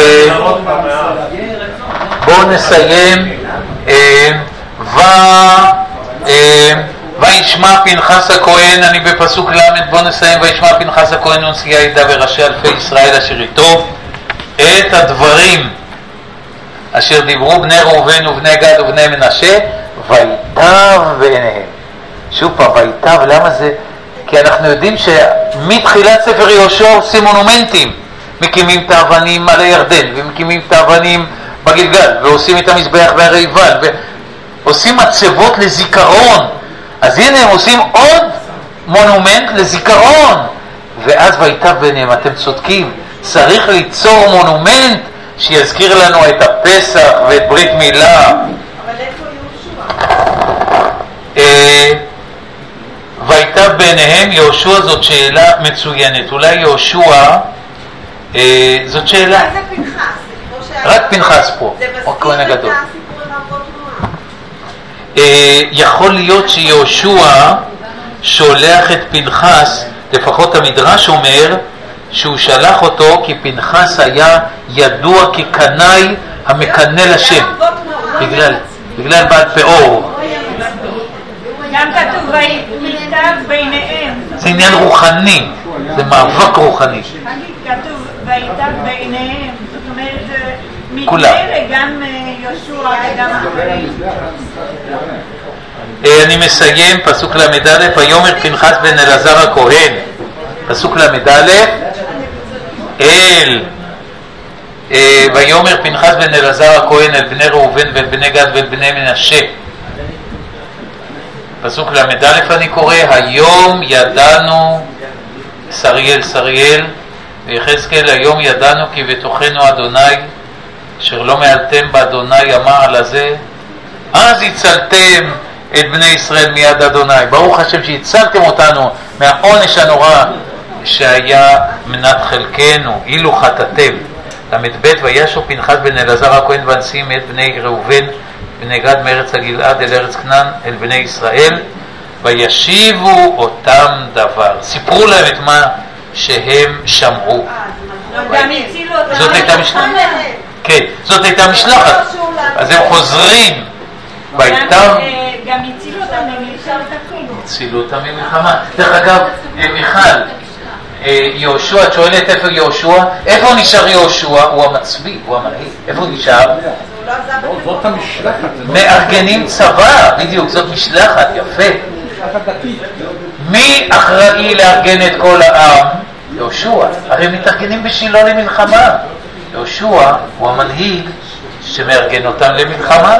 בואו נסיים. וישמע פנחס הכהן, אני בפסוק ל', בואו נסיים. וישמע פנחס הכהן ונשיאי העדה וראשי אלפי ישראל אשר איתו את הדברים אשר דיברו בני ראובן ובני גד ובני מנשה, ויטב בעיניהם. שוב פעם, ויטב, למה זה? כי אנחנו יודעים שמתחילת ספר יהושע עושים מונומנטים, מקימים את האבנים על הירדן ומקימים את האבנים בגלגל ועושים את המזבח בהרי עיבל ועושים מצבות לזיכרון. אז הנה הם עושים עוד מונומנט לזיכרון, ואז ויטב בעיניהם. אתם צודקים, צריך ליצור מונומנט שיזכיר לנו את הפסח ואת ברית מילה. אבל איפה יהושע? ויטב בעיניהם. יהושע זאת שאלה מצוינת. אולי יהושע זאת שאלה. מה זה פנחס? רק פנחס פה. זה מזכיר את הסיפור עם אבות מואב. יכול להיות שיהושע שולח את פנחס, לפחות המדרש אומר שהוא שלח אותו כי פנחס היה ידוע כקנאי המקנא לשם, בגלל בעל פאור. גם כתוב ויטב ביניהם. זה עניין רוחני, זה מאבק רוחני. כתוב ויטב ביניהם, זאת אומרת כולם. גם יהושע וגם אחרים. אני מסיים, פסוק ל"א. ויאמר פנחס בן אלעזר הכהן, פסוק ל"א, ויאמר פנחס בן אלעזר הכהן אל בני ראובן ואל בני גד ואל בני מנשה. פסוק ל"א אני קורא, היום ידענו, סריאל ויחזקאל, היום ידענו כי בתוכנו אדוני, אשר לא מעלתם באדוני המעל הזה, אז הצלתם את בני ישראל מיד אדוני. ברוך השם שהצלתם אותנו מהעונש הנורא שהיה מנת חלקנו, אילו חטאתם. ל"ב וישוב פנחס בן אלעזר הכהן והנשיאים את בני ראובן בני גד מארץ הגלעד אל ארץ כנען אל בני ישראל, וישיבו אותם דבר. סיפרו להם את מה שהם שמעו. גם הצילו אותם. זאת הייתה משלחת. כן, זאת הייתה משלחת. אז הם חוזרים. גם הצילו אותם ממלחמת אפילו. הצילו אותם ממלחמה. דרך אגב, מיכל, יהושע, את שואלת איפה יהושע? איפה נשאר יהושע? הוא המצביא, הוא המנהיג. איפה הוא נשאר? זאת המשלחת. מארגנים צבא, בדיוק, זאת משלחת, יפה. מי אחראי לארגן את כל העם? יהושע. הרי הם מתארגנים בשילה למלחמה. יהושע הוא המנהיג שמארגן אותם למלחמה.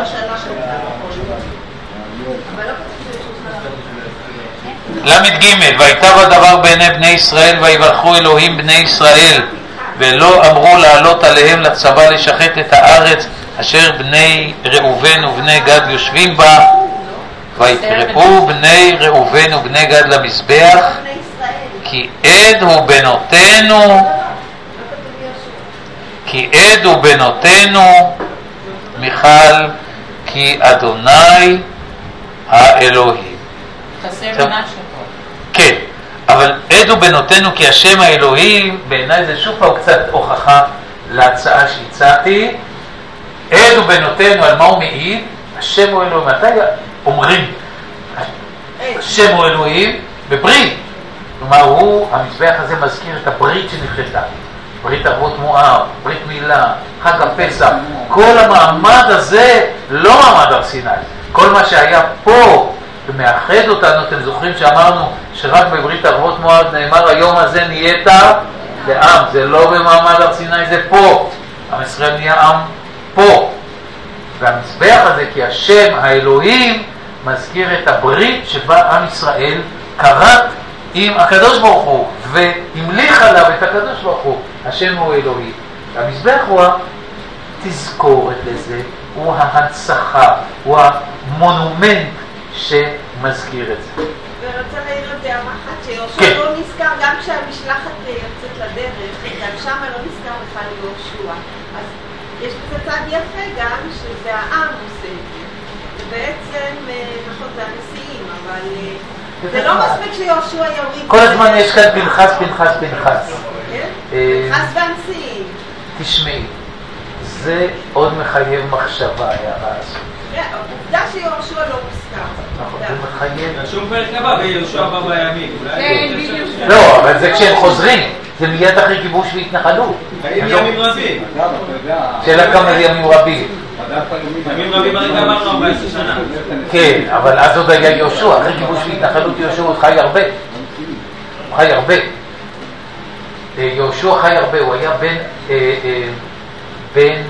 למ"ג ויטב הדבר בעיני בני ישראל ויברכו אלוהים בני ישראל ולא אמרו לעלות עליהם לצבא לשחט את הארץ אשר בני ראובן ובני גד יושבים בה, ויקראו בני ראובן ובני גד למזבח כי עד הוא בנותינו מיכל כי אדוני האלוהים. חסר מנשה פה. כן, אבל אבל עדו בנותינו כי השם האלוהים, בעיניי זה שוב פעם קצת הוכחה להצעה שהצעתי. עדו בנותינו, על מה הוא מעיד? השם הוא אלוהים. מתי אומרים השם הוא אלוהים? בברית. כלומר, המזבח הזה מזכיר את הברית שנכרתה. ברית ערבות מואב, ברית מילה, חג הפסח. כל המעמד הזה לא מעמד הר סיני. כל מה שהיה פה ומאחד אותנו, אתם זוכרים שאמרנו שרק בברית ערבות מואב נאמר היום הזה נהיית לעם. זה לא במעמד הר סיני, זה פה. עם ישראל נהיה עם פה. והמזבח הזה, כי השם האלוהים מזכיר את הברית שבה עם ישראל כרת עם הקדוש ברוך הוא והמליך עליו את הקדוש ברוך הוא. השם הוא אלוהי. המזבח הוא התזכורת לזה, הוא ההנצחה, הוא המונומנט שמזכיר את זה. ורוצה להעיר על זה אחת שיהושע לא נזכר, גם כשהמשלחת יוצאת לדרך, גם שם לא נזכר בכלל יהושע. אז יש בזה צד יפה גם שזה העם עושה את זה. ובעצם, נכון, זה הנשיאים, אבל זה לא מספיק שיהושע יוריד. כל הזמן יש כאן פנחס, פנחס, פנחס. כן? פנחס והנשיאים. תשמעי, זה עוד מחייב מחשבה, הערה הזו. עובדה שיהושע לא מוזכר. נכון, זה מחייב. שום פרק הבא ויהושע בא בימים. לא, אבל זה כשהם חוזרים. זה מיד אחרי כיבוש והתנחלות. ימים רבים. שאלה כמה זה ימים רבים. ימים רבים הרי גמרנו 14 שנה. כן, אבל אז עוד היה יהושע. אחרי כיבוש והתנחלות יהושע הוא חי הרבה. הוא חי הרבה. יהושע חי הרבה. הוא היה בין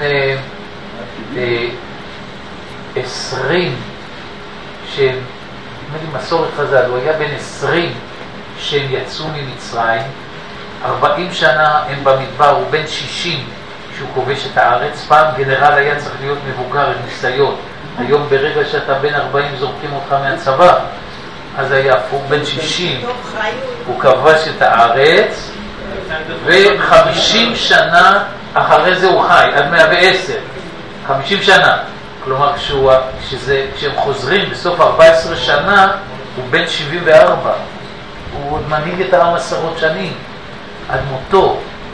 20 שהם, נדמה לי מסורת חז"ל, הוא היה בין 20 שהם יצאו ממצרים, 40 שנה הם במדבר, הוא בין 60 שהוא כובש את הארץ. פעם גנרל היה צריך להיות מבוגר עם ניסיון, היום ברגע שאתה בין 40 זורקים אותך מהצבא, אז היה הפוך, בין 60 הוא כבש את הארץ, ו50 שנה אחרי זה הוא חי, עד 110, 50 שנה. כלומר, כשהם חוזרים בסוף 14 שנה, הוא בן 74. הוא עוד מנהיג את העם 10 שנים, עד מותו.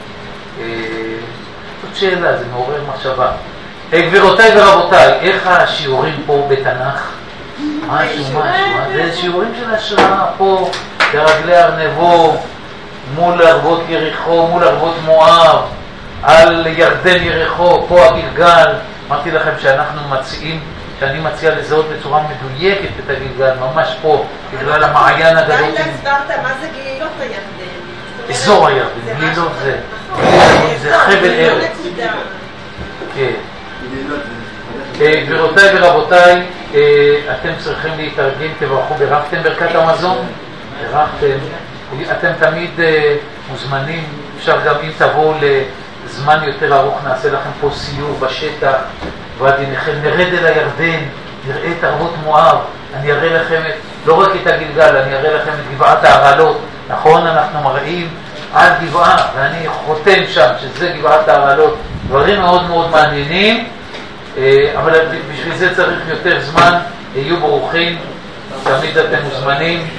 זאת שאלה, זה מעורר מחשבה. גבירותיי ורבותיי, איך השיעורים פה בתנ"ך? משהו. זה שיעורים של השראה פה, ברגלי ארנבו, מול ערבות יריחו, מול ערבות מואב, על ירדן יריחו, פה הגלגל. אמרתי לכם שאני מציע לזהות בצורה מדויקת את הגלגל, ממש פה, בגלל המעיין הגדול. עדיין הסברת מה זה גלילות הירדן. אזור הירדן, גלילות זה חבל ארץ. כן. גבירותיי ורבותיי, אתם צריכים להתארגן, תברכו. ברכתם ברכת המזון? ברכתם. אתם תמיד מוזמנים, אפשר גם אם תבואו זמן יותר ארוך, נעשה לכם פה סיור בשטח, ואדי נחל, נרד אל הירדן, נראה את ערבות מואב, אני אראה לכם לא רק את הגלגל, אני אראה לכם את גבעת ההרעלות. נכון, אנחנו מראים על גבעה, ואני חותם שם שזה גבעת ההרעלות, דברים מאוד מאוד מעניינים, אבל בשביל זה צריך יותר זמן. יהיו ברוכים, תמיד אתם מוזמנים.